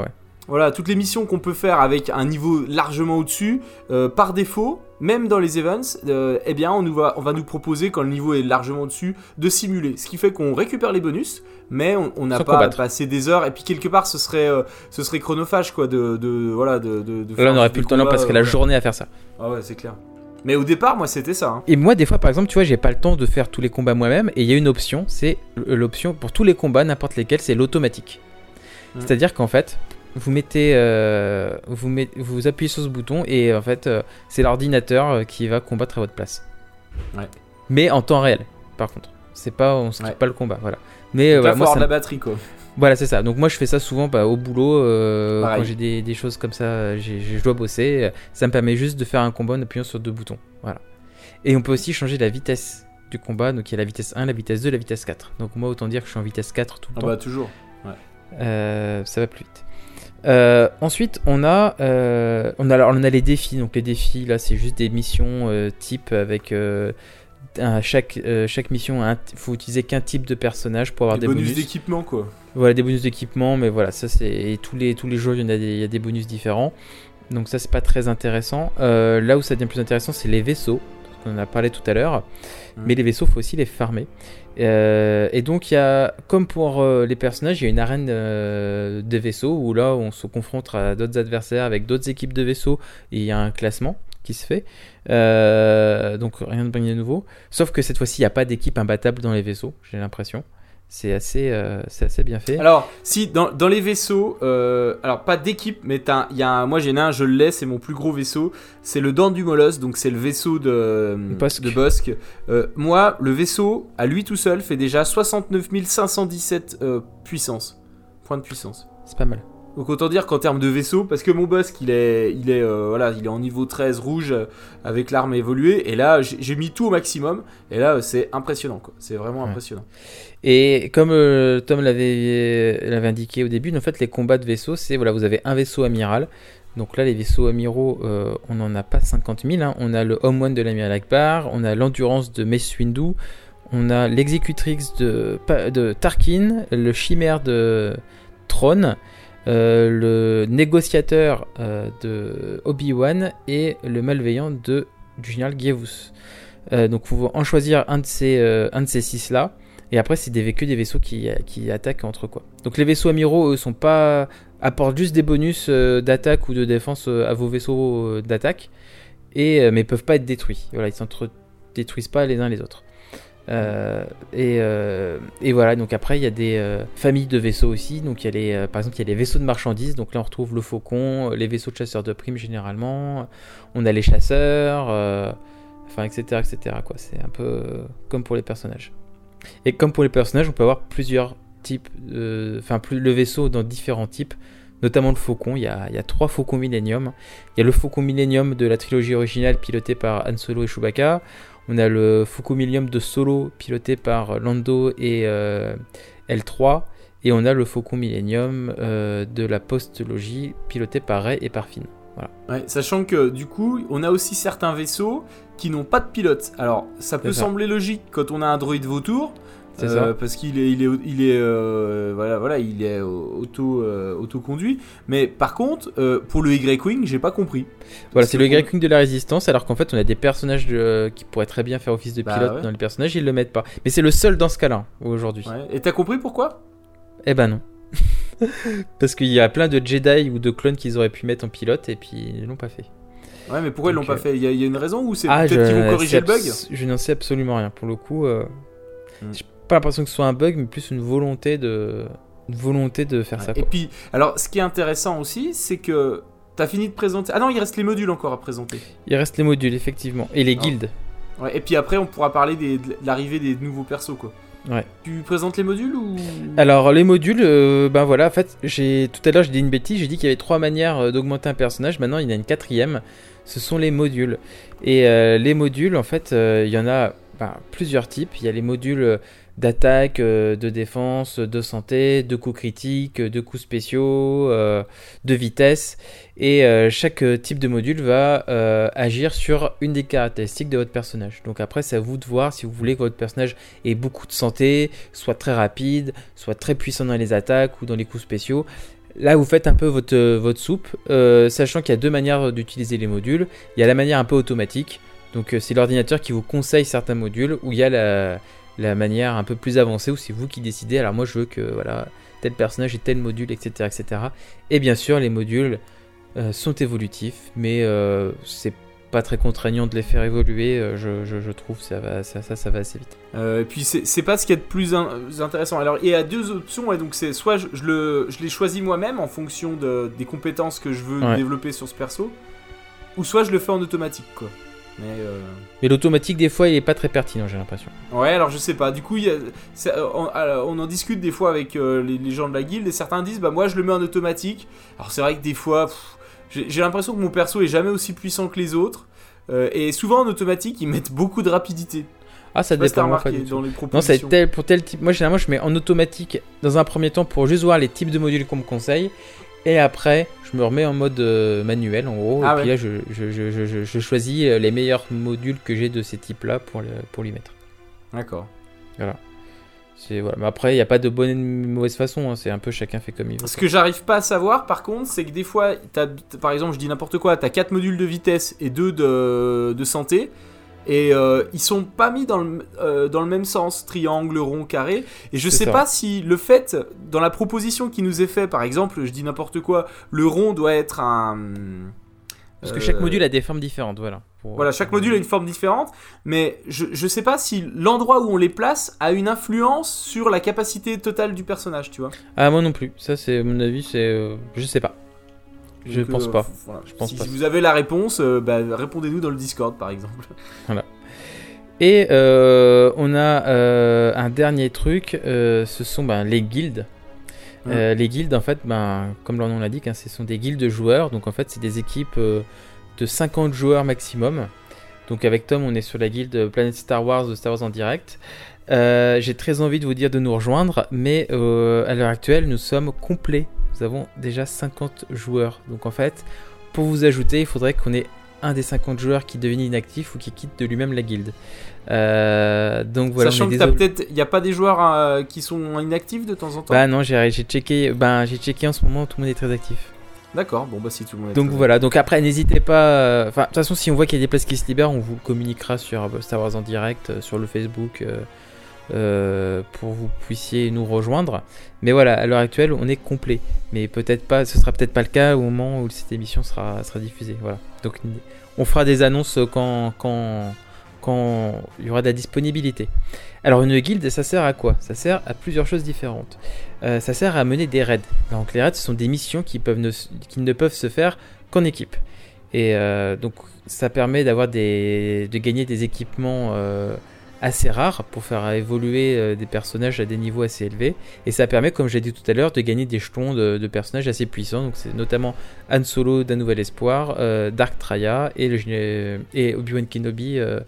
voilà, toutes les missions qu'on peut faire avec un niveau largement au-dessus, euh, par défaut, même dans les events, euh, eh bien on, nous va, on va nous proposer, quand le niveau est largement au-dessus, de simuler. Ce qui fait qu'on récupère les bonus, mais on n'a pas passé des heures. Et puis quelque part, ce serait, euh, ce serait chronophage, quoi, de, de, voilà, de, de, de Là, on n'aurait plus le temps, parce que la journée à faire ça. Ah ouais, c'est clair. Mais au départ, moi, c'était ça. Hein. Et moi, des fois, par exemple, tu vois, j'ai pas le temps de faire tous les combats moi-même, et il y a une option, c'est l'option pour tous les combats, n'importe lesquels, c'est l'automatique. Mmh. C'est-à-dire qu'en fait, vous mettez, euh, vous, met, vous appuyez sur ce bouton et en fait, euh, c'est l'ordinateur qui va combattre à votre place. Ouais. Mais en temps réel, par contre. C'est pas, on skippe ouais. pas le combat, voilà. Mais euh, voilà, moi, ça de la batterie, quoi. Voilà, c'est ça. Donc moi, je fais ça souvent bah, au boulot, euh, quand j'ai des, des choses comme ça, j'ai, je dois bosser. Ça me permet juste de faire un combat en appuyant sur deux boutons. Voilà. Et on peut aussi changer la vitesse du combat. Donc il y a la vitesse un, la vitesse deux, la vitesse quatre. Donc moi, autant dire que je suis en vitesse quatre tout le ah temps. Bah toujours. Ouais. Euh, ça va plus vite. Euh, ensuite, on a, euh, on a, alors, on a les défis. Donc les défis, là, c'est juste des missions euh, type avec euh, un, chaque, euh, chaque mission. Il faut utiliser qu'un type de personnage pour avoir des, des bonus. bonus d'équipement, quoi. Voilà, des bonus d'équipement, mais voilà, ça c'est et tous les tous les jours, il y en a des, il y a des bonus différents. Donc ça, c'est pas très intéressant. Euh, là où ça devient plus intéressant, c'est les vaisseaux. On en a parlé tout à l'heure. Mmh. Mais les vaisseaux, faut aussi les farmer. Euh, et donc il y a, comme pour euh, les personnages, il y a une arène euh, des vaisseaux où là on se confronte à d'autres adversaires avec d'autres équipes de vaisseaux et il y a un classement qui se fait. Euh, donc rien de bien nouveau. Sauf que cette fois-ci il n'y a pas d'équipe imbattable dans les vaisseaux, j'ai l'impression. C'est assez, euh, c'est assez bien fait. Alors, si dans, dans les vaisseaux, euh, alors pas d'équipe, mais t'as, y a un, moi j'ai un, je l'ai, c'est mon plus gros vaisseau. C'est le Dent du Molosse, donc c'est le vaisseau de Bossk. De Bossk. Euh, moi, le vaisseau, à lui tout seul, fait déjà soixante-neuf mille cinq cent dix-sept euh, puissance. Point de puissance. C'est pas mal. Donc autant dire qu'en termes de vaisseau, parce que mon Bossk il est, il est, euh, voilà, il est en niveau treize rouge euh, avec l'arme évoluée, et là j'ai, j'ai mis tout au maximum, et là c'est impressionnant, quoi. C'est vraiment ouais. impressionnant. Et comme euh, Tom l'avait, l'avait indiqué au début, en fait les combats de vaisseaux, c'est voilà, vous avez un vaisseau amiral. Donc là les vaisseaux amiraux, euh, on n'en a pas cinquante mille, hein. On a le Home One de l'amiral Akbar, on a l'Endurance de Mace Windu, on a l'Executrix de, de Tarkin, le Chimère de Thrawn, Euh, le négociateur euh, de Obi-Wan et le malveillant de, du général Grievous. Euh, donc il faut en choisir un de ces, euh, un de ces six là. Et après c'est des, que des vaisseaux qui, qui attaquent entre quoi. Donc les vaisseaux amiraux eux sont pas, apportent juste des bonus euh, d'attaque ou de défense euh, à vos vaisseaux euh, d'attaque. Et, euh, mais peuvent pas être détruits. Voilà, ils s'entre-détruisent pas les uns les autres. Euh, et, euh, et voilà, donc après il y a des euh, familles de vaisseaux aussi. Donc il y a les, euh, par exemple il y a les vaisseaux de marchandises. Donc là on retrouve le faucon, les vaisseaux de chasseurs de primes généralement. On a les chasseurs, euh, enfin etc etc quoi. C'est un peu euh, comme pour les personnages. Et comme pour les personnages on peut avoir plusieurs types, enfin euh, le vaisseau dans différents types. Notamment le faucon, il y a, il y a trois faucons Millennium. Il y a le faucon Millennium de la trilogie originale piloté par Han Solo et Chewbacca. On a le Faucon Millennium de Solo piloté par Lando et euh, L trois. Et on a le Faucon Millennium euh, de la postlogie piloté par Rey et par Finn. Voilà. Ouais, sachant que du coup, on a aussi certains vaisseaux qui n'ont pas de pilote. Alors, ça peut ça. sembler logique quand on a un droïde vautour. C'est euh, ça. Parce qu'il est, il est, il est, euh, voilà, voilà, il est auto, euh, auto-conduit. Mais par contre, euh, pour le Y-Wing, j'ai pas compris. Voilà, c'est, c'est le Y-Wing de la Résistance, alors qu'en fait, on a des personnages de, qui pourraient très bien faire office de pilote bah, ouais. dans les personnages, ils le mettent pas. Mais c'est le seul dans ce cas-là aujourd'hui. Ouais. Et t'as compris pourquoi ? Eh ben non. Parce qu'il y a plein de Jedi ou de clones qu'ils auraient pu mettre en pilote et puis ils l'ont pas fait. Ouais, mais pourquoi Donc, ils l'ont pas fait ? Il y, a, il y a une raison ou c'est ah, peut-être je... qu'ils vont corriger abs... le bug ? Je n'en sais absolument rien. Pour le coup, euh... hmm. j'ai pas l'impression que ce soit un bug, mais plus une volonté de, une volonté de faire ouais. ça. Quoi. Et puis, alors, ce qui est intéressant aussi, c'est que t'as fini de présenter. Ah non, il reste les modules encore à présenter. Il reste les modules, effectivement, et les non. guildes. Ouais. Et puis après, on pourra parler des, de l'arrivée des nouveaux persos, quoi. Ouais. Tu présentes les modules ou... Alors les modules, euh, ben voilà, en fait, j'ai tout à l'heure j'ai dit une bêtise, j'ai dit qu'il y avait trois manières d'augmenter un personnage. Maintenant, il y en a une quatrième. Ce sont les modules. Et euh, les modules, en fait, euh, il y en a ben, plusieurs types. Il y a les modules d'attaque, euh, de défense, de santé, de coups critiques, de coups spéciaux, euh, de vitesse. Et euh, chaque type de module va euh, agir sur une des caractéristiques de votre personnage. Donc après, c'est à vous de voir si vous voulez que votre personnage ait beaucoup de santé, soit très rapide, soit très puissant dans les attaques ou dans les coups spéciaux. là, vous faites un peu votre, votre soupe, euh, sachant qu'il y a deux manières d'utiliser les modules. Il y a la manière un peu automatique, donc euh, c'est l'ordinateur qui vous conseille certains modules, ou il y a la, la manière un peu plus avancée, où c'est vous qui décidez. Alors moi, je veux que voilà, tel personnage ait tel module, et cetera, et cetera. Et bien sûr, les modules euh, sont évolutifs, mais euh, c'est pas très contraignant de les faire évoluer, euh, je, je, je trouve ça va, ça, ça, ça va assez vite. Euh, et puis c'est, c'est pas ce qu'il y a de plus in- intéressant. Alors il y a deux options, et donc c'est soit je, je, le, je les choisis moi-même en fonction de, des compétences que je veux ouais. développer sur ce perso, ou soit je le fais en automatique quoi. Mais, euh... Mais l'automatique des fois il est pas très pertinent, j'ai l'impression. Ouais, alors je sais pas, du coup il y a, c'est, on, on en discute des fois avec euh, les, les gens de la guilde, et certains disent bah moi je le mets en automatique. Alors c'est vrai que des fois... Pff, J'ai, j'ai l'impression que mon perso est jamais aussi puissant que les autres, euh, et souvent en automatique ils mettent beaucoup de rapidité. Ah, ça dépend. Remarqué, dans les non, c'est tel, pour tel type. Moi généralement je mets en automatique dans un premier temps pour juste voir les types de modules qu'on me conseille, et après je me remets en mode euh, manuel en gros, ah, et ouais. puis là je, je, je, je, je, je choisis les meilleurs modules que j'ai de ces types là pour, le, pour lui mettre. D'accord. Voilà. C'est, voilà. Mais après, il n'y a pas de bonne et de mauvaise façon, hein. C'est un peu chacun fait comme il veut. Ce que j'arrive pas à savoir, par contre, c'est que des fois, t'as, par exemple, je dis n'importe quoi, tu as quatre modules de vitesse et deux de, de santé, et euh, ils sont pas mis dans le, euh, dans le même sens, triangle, rond, carré, et je c'est sais ça. Pas si le fait, dans la proposition qui nous est faite, par exemple, je dis n'importe quoi, le rond doit être un... Parce que chaque module a des formes différentes, voilà. Pour... Voilà, chaque module a une forme différente, mais je, je sais pas si l'endroit où on les place a une influence sur la capacité totale du personnage, tu vois. Ah, moi non plus. Ça, c'est mon avis, c'est... Euh, je sais pas. Je Donc, pense euh, pas. Voilà. Je pense si, pas. Si vous avez la réponse, euh, bah, répondez-nous dans le Discord, par exemple. Voilà. Et euh, on a euh, un dernier truc, euh, ce sont ben, les guildes. Euh, les guildes, en fait, ben, comme leur nom l'indique, hein, ce sont des guildes de joueurs. Donc, en fait, c'est des équipes euh, de cinquante joueurs maximum. Donc, avec Tom, on est sur la guilde Planet Star Wars de Star Wars en direct. Euh, j'ai très envie de vous dire de nous rejoindre, mais euh, à l'heure actuelle, nous sommes complets. Nous avons déjà cinquante joueurs. Donc, en fait, pour vous ajouter, il faudrait qu'on ait un des cinquante joueurs qui devient inactif ou qui quitte de lui-même la guilde. Euh, donc voilà. Sachant que t'as peut-être, il y a pas des joueurs euh, qui sont inactifs de temps en temps. Bah non, j'ai, j'ai checké. Ben j'ai checké en ce moment, tout le monde est très actif. D'accord. Bon bah si tout le monde est. Donc voilà. Donc après, n'hésitez pas. Enfin, de toute façon, si on voit qu'il y a des places qui se libèrent, on vous communiquera sur Star Wars en direct, euh, sur le Facebook, euh, euh, pour que vous puissiez nous rejoindre. Mais voilà, à l'heure actuelle, on est complet. Mais peut-être pas. Ce sera peut-être pas le cas au moment où cette émission sera sera diffusée. Voilà. Donc on fera des annonces quand quand. quand il y aura de la disponibilité. Alors une guilde, ça sert à quoi ? Ça sert à plusieurs choses différentes. Euh, ça sert à mener des raids. Donc les raids, ce sont des missions qui, peuvent ne, qui ne peuvent se faire qu'en équipe. Et euh, donc ça permet d'avoir des, de gagner des équipements euh, assez rares pour faire évoluer euh, des personnages à des niveaux assez élevés. Et ça permet, comme j'ai dit tout à l'heure, de gagner des jetons de, de personnages assez puissants. Donc c'est notamment Han Solo d'un Nouvel Espoir, euh, Dark Traya et, le, et Obi-Wan Kenobi euh,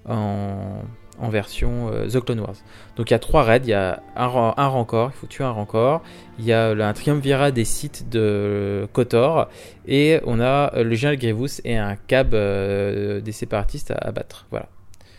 En, en version euh, The Clone Wars. Donc il y a trois raids, il y a un, un rancor, il faut tuer un rancor, il y a un triumvirat des sites de KOTOR, et on a le général Grievous et un cab euh, des séparatistes à abattre. Voilà.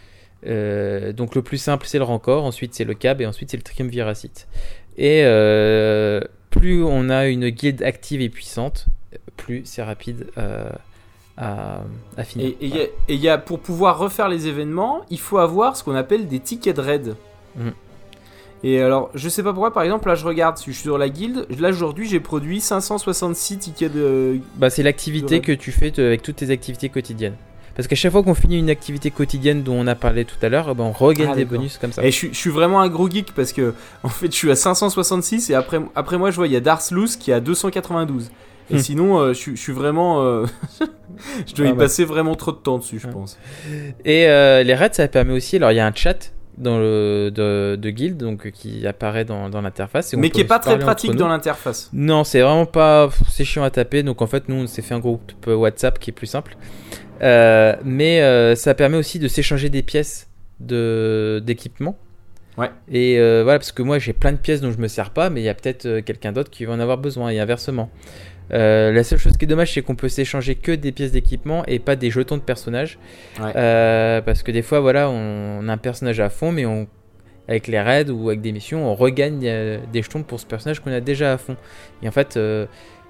Euh, donc le plus simple c'est le rancor, ensuite c'est le cab et ensuite c'est le triumvirat site. Et euh, plus on a une guilde active et puissante, plus c'est rapide euh, À, à finir. Et, et, ouais. y a, et y a, pour pouvoir refaire les événements, il faut avoir ce qu'on appelle des tickets de raid. Mmh. Et alors, je sais pas pourquoi, par exemple, là je regarde, si je suis sur la guilde, là aujourd'hui j'ai produit cinq cent soixante-six tickets de. Bah, c'est l'activité que tu fais avec toutes tes activités quotidiennes. Parce qu'à chaque fois qu'on finit une activité quotidienne dont on a parlé tout à l'heure, ben on regagne ah, des d'accord. bonus comme ça. Et je suis, je suis vraiment un gros geek parce que, en fait, je suis à cinq cent soixante-six et après, après moi je vois, il y a Darth Loose qui est à deux cent quatre-vingt-douze. Et hum. sinon, euh, je, je suis vraiment. Euh... je dois ah, y bah. passer vraiment trop de temps dessus, je ouais. pense. Et euh, les raids, ça permet aussi. Alors, il y a un chat dans le, de, de guild donc, qui apparaît dans, dans l'interface. Et mais qui n'est pas très pratique dans l'interface. Non, c'est vraiment pas. C'est chiant à taper. Donc, en fait, nous, on s'est fait un groupe WhatsApp qui est plus simple. Euh, mais euh, ça permet aussi de s'échanger des pièces de, d'équipement. Ouais. Et euh, voilà, parce que moi, j'ai plein de pièces dont je me sers pas, mais il y a peut-être euh, quelqu'un d'autre qui va en avoir besoin, et inversement. Euh, la seule chose qui est dommage, c'est qu'on peut s'échanger que des pièces d'équipement et pas des jetons de personnages. Ouais. Euh, parce que des fois, voilà, on, on a un personnage à fond, mais on, avec les raids ou avec des missions, on regagne euh, des jetons pour ce personnage qu'on a déjà à fond. Et en fait, euh,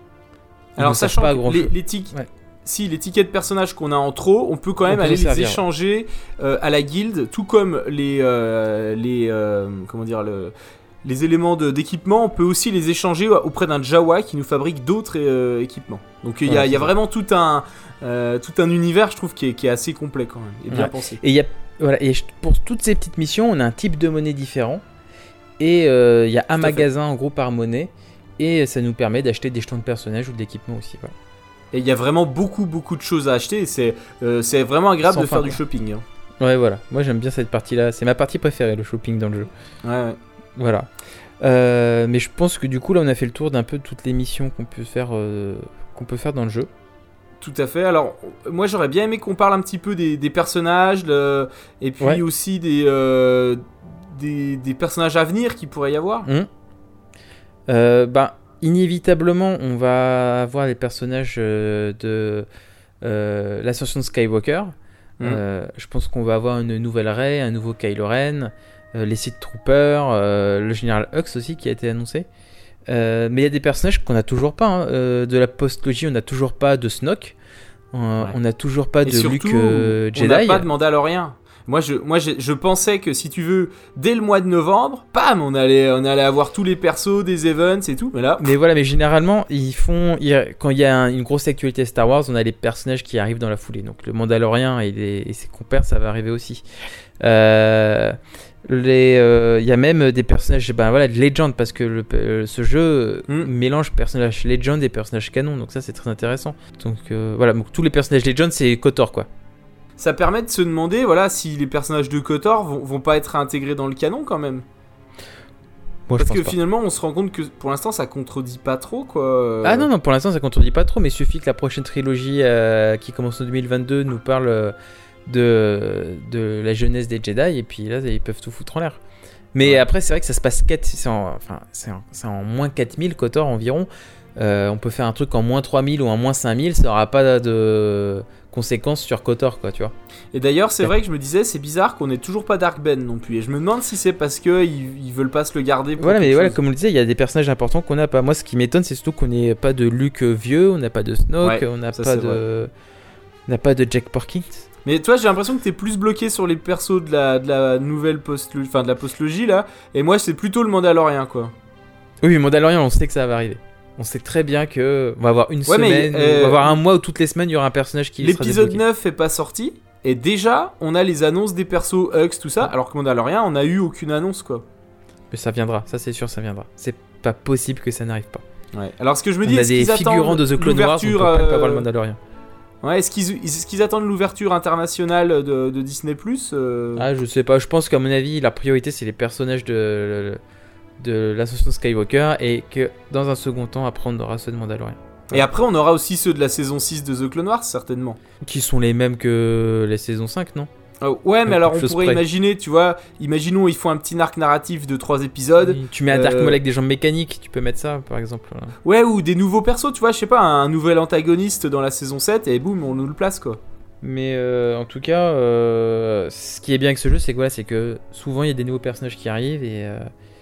alors sachant pas que les, les, tic- ouais. si les tickets de personnages qu'on a en trop, on peut quand même on aller les servir. échanger euh, à la guilde, tout comme les euh, les euh, comment dire le les éléments de, d'équipement, on peut aussi les échanger auprès d'un Jawa qui nous fabrique d'autres euh, équipements. Donc il y a, ouais, y a vraiment tout un, euh, tout un univers, je trouve, qui est, qui est assez complet quand même, et bien ouais. pensé. Et, y a, voilà, et pour toutes ces petites missions, on a un type de monnaie différent. Et il euh, y a un tout magasin en gros par monnaie. Et ça nous permet d'acheter des jetons de personnages ou d'équipement aussi. Voilà. Et il y a vraiment beaucoup, beaucoup de choses à acheter. Et c'est, euh, c'est vraiment agréable Sans de fin, faire quoi. du shopping. Hein. Ouais, voilà. Moi j'aime bien cette partie-là. C'est ma partie préférée, le shopping dans le jeu. Ouais, ouais. Voilà. Euh, mais je pense que du coup là on a fait le tour d'un peu de toutes les missions qu'on peut faire, euh, qu'on peut faire dans le jeu. Tout à fait. Alors moi j'aurais bien aimé qu'on parle un petit peu des, des personnages le... et puis ouais. aussi des, euh, des des personnages à venir qu'il pourrait y avoir. Mmh. Euh, bah inévitablement on va avoir les personnages euh, de euh, l'ascension de Skywalker. Mmh. Euh, je pense qu'on va avoir une nouvelle Rey, un nouveau Kylo Ren. Euh, les Sith Troopers, euh, le général Hux aussi qui a été annoncé. Euh, mais il y a des personnages qu'on n'a toujours pas. Hein. Euh, de la post-logie, on n'a toujours pas de Snoke. Euh, ouais. On n'a toujours pas Et de surtout, Luke euh, Jedi. On n'a pas de Mandalorien. Moi, je, moi je, je pensais que si tu veux, dès le mois de novembre, bam, on allait, on allait avoir tous les persos, des events et tout. Mais là. Mais voilà, mais généralement, ils font. Ils, quand il y a un, une grosse actualité Star Wars, on a les personnages qui arrivent dans la foulée. Donc le Mandalorien et, les, et ses compères, ça va arriver aussi. Euh. Les, il euh, y a même des personnages ben voilà, de Legend parce que le, euh, ce jeu mm. mélange personnages Legend et personnages canon, donc ça c'est très intéressant. Donc euh, voilà, donc tous les personnages Legend c'est KOTOR quoi. Ça permet de se demander voilà si les personnages de KOTOR vont, vont pas être intégrés dans le canon quand même. Moi, parce que pas. finalement on se rend compte que pour l'instant ça contredit pas trop quoi. Ah non non pour l'instant ça contredit pas trop, mais il suffit que la prochaine trilogie euh, qui commence en deux mille vingt-deux nous parle euh, De, de la jeunesse des Jedi et puis là ils peuvent tout foutre en l'air. Mais ouais. Après c'est vrai que ça se passe quatre, c'est en, enfin, c'est en, c'est en moins quatre mille KOTOR environ. Euh, on peut faire un truc en moins trois mille ou en moins cinq mille, ça n'aura pas de conséquences sur KOTOR quoi, tu vois. Et d'ailleurs c'est ouais. vrai que je me disais c'est bizarre qu'on ait toujours pas Dark Ben non plus, et je me demande si c'est parce que ils, ils veulent pas se le garder pour voilà mais chose. Voilà comme on le disait il y a des personnages importants qu'on n'a pas. Moi ce qui m'étonne c'est surtout qu'on n'ait pas de Luke vieux, on n'a pas de Snoke, ouais, on n'a pas de on n'a pas de Jack Porkins. Mais toi, j'ai l'impression que t'es plus bloqué sur les persos de la, de la nouvelle post, enfin de la post-logie là, et moi c'est plutôt le Mandalorien quoi. Oui, le Mandalorien, on sait que ça va arriver. On sait très bien que on va avoir une ouais, semaine, mais, euh, on va avoir un mois où toutes les semaines il y aura un personnage qui sera l'épisode débloqué. neuf est pas sorti, et déjà on a les annonces des persos Hux tout ça, alors que Mandalorien on a eu aucune annonce quoi. Mais ça viendra, ça c'est sûr, ça viendra. C'est pas possible que ça n'arrive pas. Ouais. Alors ce que je me on dis, a est-ce des qu'ils figurants de The Clone Wars, on peut pas, euh... pas voir le Mandalorien. Ouais, est-ce qu'ils, est-ce qu'ils attendent l'ouverture internationale de, de Disney plus euh... Ah, je sais pas. Je pense qu'à mon avis, la priorité c'est les personnages de, de l'Ascension Skywalker et que dans un second temps, après, on aura ceux de Mandalorian. Et après, on aura aussi ceux de la saison six de The Clone Wars, certainement. Qui sont les mêmes que la saison cinq, non ? Oh, ouais, mais un alors on pourrait près. imaginer, tu vois, imaginons ils font un petit arc narratif de trois épisodes. Oui, tu mets un Dark euh... Maul avec des jambes mécaniques, tu peux mettre ça par exemple. Ouais, ou des nouveaux persos, tu vois, je sais pas, un nouvel antagoniste dans la saison sept et boum, on nous le place quoi. Mais euh, en tout cas, euh, ce qui est bien avec ce jeu, c'est que, voilà, c'est que souvent il y a des nouveaux personnages qui arrivent et, euh,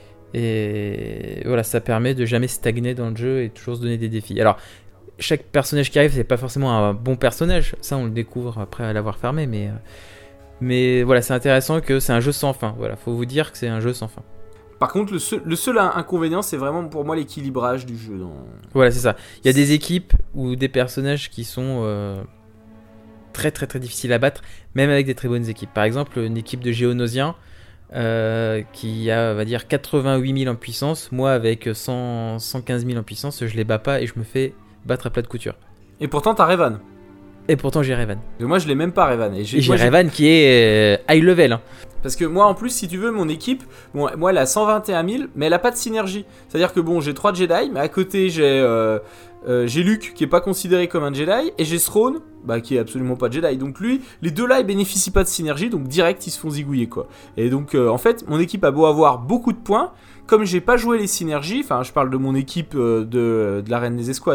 et voilà, ça permet de jamais stagner dans le jeu et toujours se donner des défis. Alors, chaque personnage qui arrive, c'est pas forcément un bon personnage, ça on le découvre après à l'avoir fermé, mais. Euh, Mais voilà, c'est intéressant que c'est un jeu sans fin. Voilà, faut vous dire que c'est un jeu sans fin. Par contre, le seul, le seul inconvénient, c'est vraiment pour moi l'équilibrage du jeu. Dans... Voilà, c'est ça. Il y a des équipes ou des personnages qui sont euh, très très très difficiles à battre, même avec des très bonnes équipes. Par exemple, une équipe de Géonosiens euh, qui a, on va dire, quatre-vingt-huit mille en puissance. Moi, avec cent, cent quinze mille en puissance, je les bats pas et je me fais battre à plat de couture. Et pourtant, t'as Revan. Et pourtant j'ai Revan. Et moi je l'ai même pas Revan. Et j'ai, et j'ai moi, Revan j'ai... qui est euh, high level. Hein. Parce que moi en plus si tu veux mon équipe, bon, moi elle a cent vingt et un mille mais elle a pas de synergie. C'est-à-dire que bon j'ai trois Jedi mais à côté j'ai, euh, euh, j'ai Luke qui est pas considéré comme un Jedi et j'ai Thrawn bah, qui est absolument pas Jedi. Donc lui, les deux là ils bénéficient pas de synergie donc direct ils se font zigouiller quoi. Et donc euh, en fait mon équipe a beau avoir beaucoup de points, comme j'ai pas joué les synergies, enfin je parle de mon équipe euh, de, de la Reine des Escouades hein.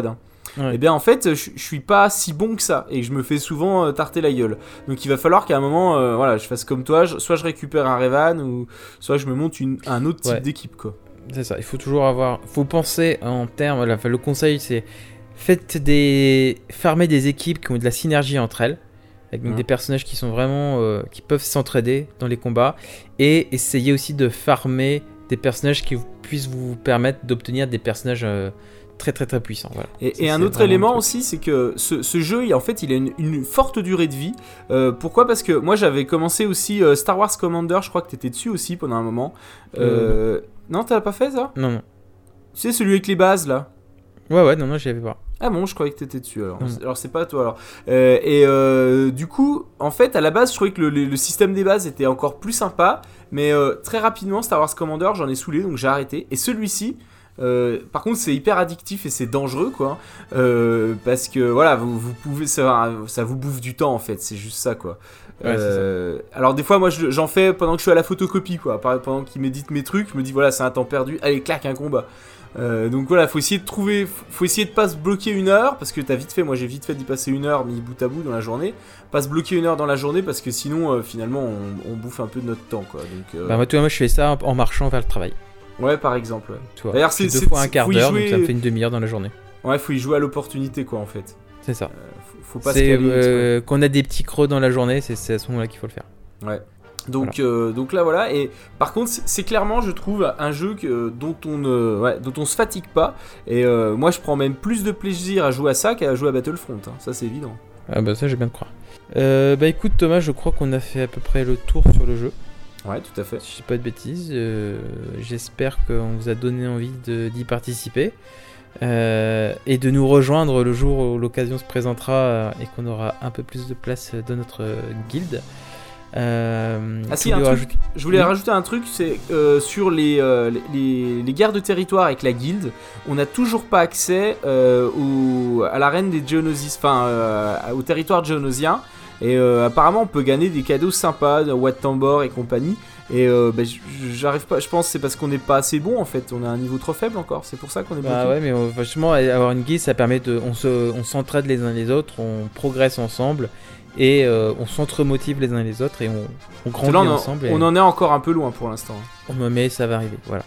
Ouais. Et bien en fait, je, je suis pas si bon que ça et je me fais souvent euh, tarter la gueule. Donc il va falloir qu'à un moment, euh, voilà, je fasse comme toi, je, soit je récupère un Revan ou soit je me monte une, un autre type ouais. d'équipe, quoi. C'est ça. Il faut toujours avoir, faut penser en termes. Enfin, le conseil, c'est faites des, farmer des équipes qui ont de la synergie entre elles. Avec mmh. des personnages qui sont vraiment euh, qui peuvent s'entraider dans les combats et essayez aussi de farmer des personnages qui vous, puissent vous permettre d'obtenir des personnages euh, très très très puissants. Voilà. Et, ça, et un autre élément aussi, c'est que ce, ce jeu, il, en fait, il a une, une forte durée de vie. Euh, pourquoi ? Parce que moi, j'avais commencé aussi euh, Star Wars Commander. Je crois que t'étais dessus aussi pendant un moment. Euh, euh... Non, t'as pas fait ça ? Non non. Tu sais celui avec les bases là ? Ouais ouais non non j'y avais pas. Ah bon, je croyais que t'étais dessus alors. Mmh. Alors c'est pas toi alors. Euh, et euh, du coup, en fait, à la base, je trouvais que le, le, le système des bases était encore plus sympa, mais euh, très rapidement, Star Wars Commander, j'en ai saoulé, donc j'ai arrêté. Et celui-ci, euh, par contre, c'est hyper addictif et c'est dangereux, quoi, euh, parce que voilà, vous, vous pouvez, ça, ça vous bouffe du temps en fait, c'est juste ça, quoi. Ouais, euh, alors des fois, moi, je, j'en fais pendant que je suis à la photocopie, quoi. Pendant qu'il m'édite mes trucs, je me dis voilà, c'est un temps perdu. Allez, claque un combat. Euh, donc voilà, faut essayer de trouver, faut essayer de pas se bloquer une heure parce que t'as vite fait, moi j'ai vite fait d'y passer une heure mis bout à bout dans la journée, pas se bloquer une heure dans la journée parce que sinon euh, finalement on, on bouffe un peu de notre temps, quoi. Donc, euh... bah moi, toi, moi je fais ça en marchant vers le travail. Ouais, par exemple. Ouais. Tu vois, d'ailleurs c'est, c'est deux c'est, fois un quart d'heure, jouer... donc ça me fait une demi-heure dans la journée. Ouais, faut y jouer à l'opportunité, quoi, en fait. C'est ça. Euh, faut, faut pas c'est se caler, euh, qu'on a des petits creux dans la journée, c'est, c'est à ce moment-là qu'il faut le faire. Ouais. Donc, voilà. euh, donc là voilà, et par contre c'est, c'est clairement je trouve un jeu que, dont, on ne, ouais, dont on se fatigue pas, et euh, moi je prends même plus de plaisir à jouer à ça qu'à jouer à Battlefront, hein. Ça c'est évident. Ah bah ça j'ai bien de croire. Euh, bah écoute Thomas, je crois qu'on a fait à peu près le tour sur le jeu. Ouais, tout à fait. Si je dis pas de bêtises, euh, j'espère qu'on vous a donné envie de, d'y participer. Euh, et de nous rejoindre le jour où l'occasion se présentera et qu'on aura un peu plus de place dans notre guilde. Euh, ah si, un truc, rajouter... je voulais oui. rajouter un truc, c'est euh, sur les, euh, les, les guerres de territoire avec la guilde, on n'a toujours pas accès euh, au, à l'arène des Geonosis, enfin euh, au territoire geonosien, et euh, apparemment on peut gagner des cadeaux sympas, de Wat Tambor et compagnie, et euh, bah, j'arrive pas, je pense que c'est parce qu'on n'est pas assez bon en fait, on a un niveau trop faible encore, c'est pour ça qu'on est bloqué. Bah ouais, mais franchement avoir une guilde ça permet de, on, se, on s'entraide les uns les autres, on progresse ensemble. Et euh, on s'entremotive les uns les autres et on, on grandit là, on ensemble. En, et... On en est encore un peu loin pour l'instant. Mais ça va arriver, voilà.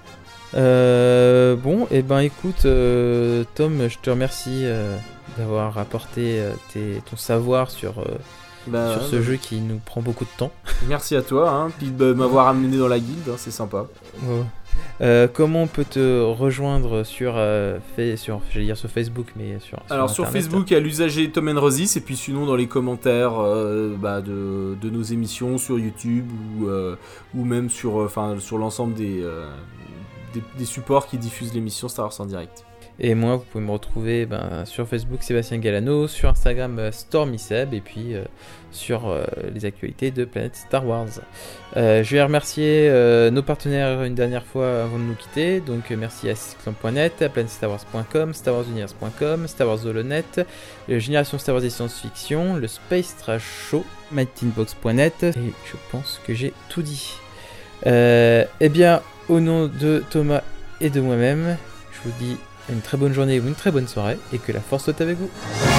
Euh, bon, et ben écoute, euh, Tom, je te remercie euh, d'avoir apporté euh, tes, ton savoir sur, euh, bah, sur ouais, ce bah... jeu qui nous prend beaucoup de temps. Merci à toi, hein, puis de m'avoir amené dans la guilde, hein, c'est sympa. Ouais. Euh, comment on peut te rejoindre sur, euh, fait, sur, j'allais dire sur Facebook, mais sur, sur Alors Internet. Sur Facebook à l'usager Tom Enrosis, et puis sinon dans les commentaires euh, bah, de, de nos émissions sur YouTube ou, euh, ou même sur, euh, sur l'ensemble des, euh, des, des supports qui diffusent l'émission Star Wars en direct. Et moi, vous pouvez me retrouver ben, sur Facebook Sébastien Galano, sur Instagram euh, StormySeb, et puis euh, sur euh, les actualités de Planète Star Wars. Euh, je vais remercier euh, nos partenaires une dernière fois avant de nous quitter. Donc euh, merci à siteclan point net, à planète star wars point com, star wars universe point com, Star Wars Holo point net, la Génération Star Wars et Science-Fiction, le Space Trash Show, mighty box point net, et je pense que j'ai tout dit. Euh, eh bien, au nom de Thomas et de moi-même, je vous dis une très bonne journée ou une très bonne soirée et que la force soit avec vous.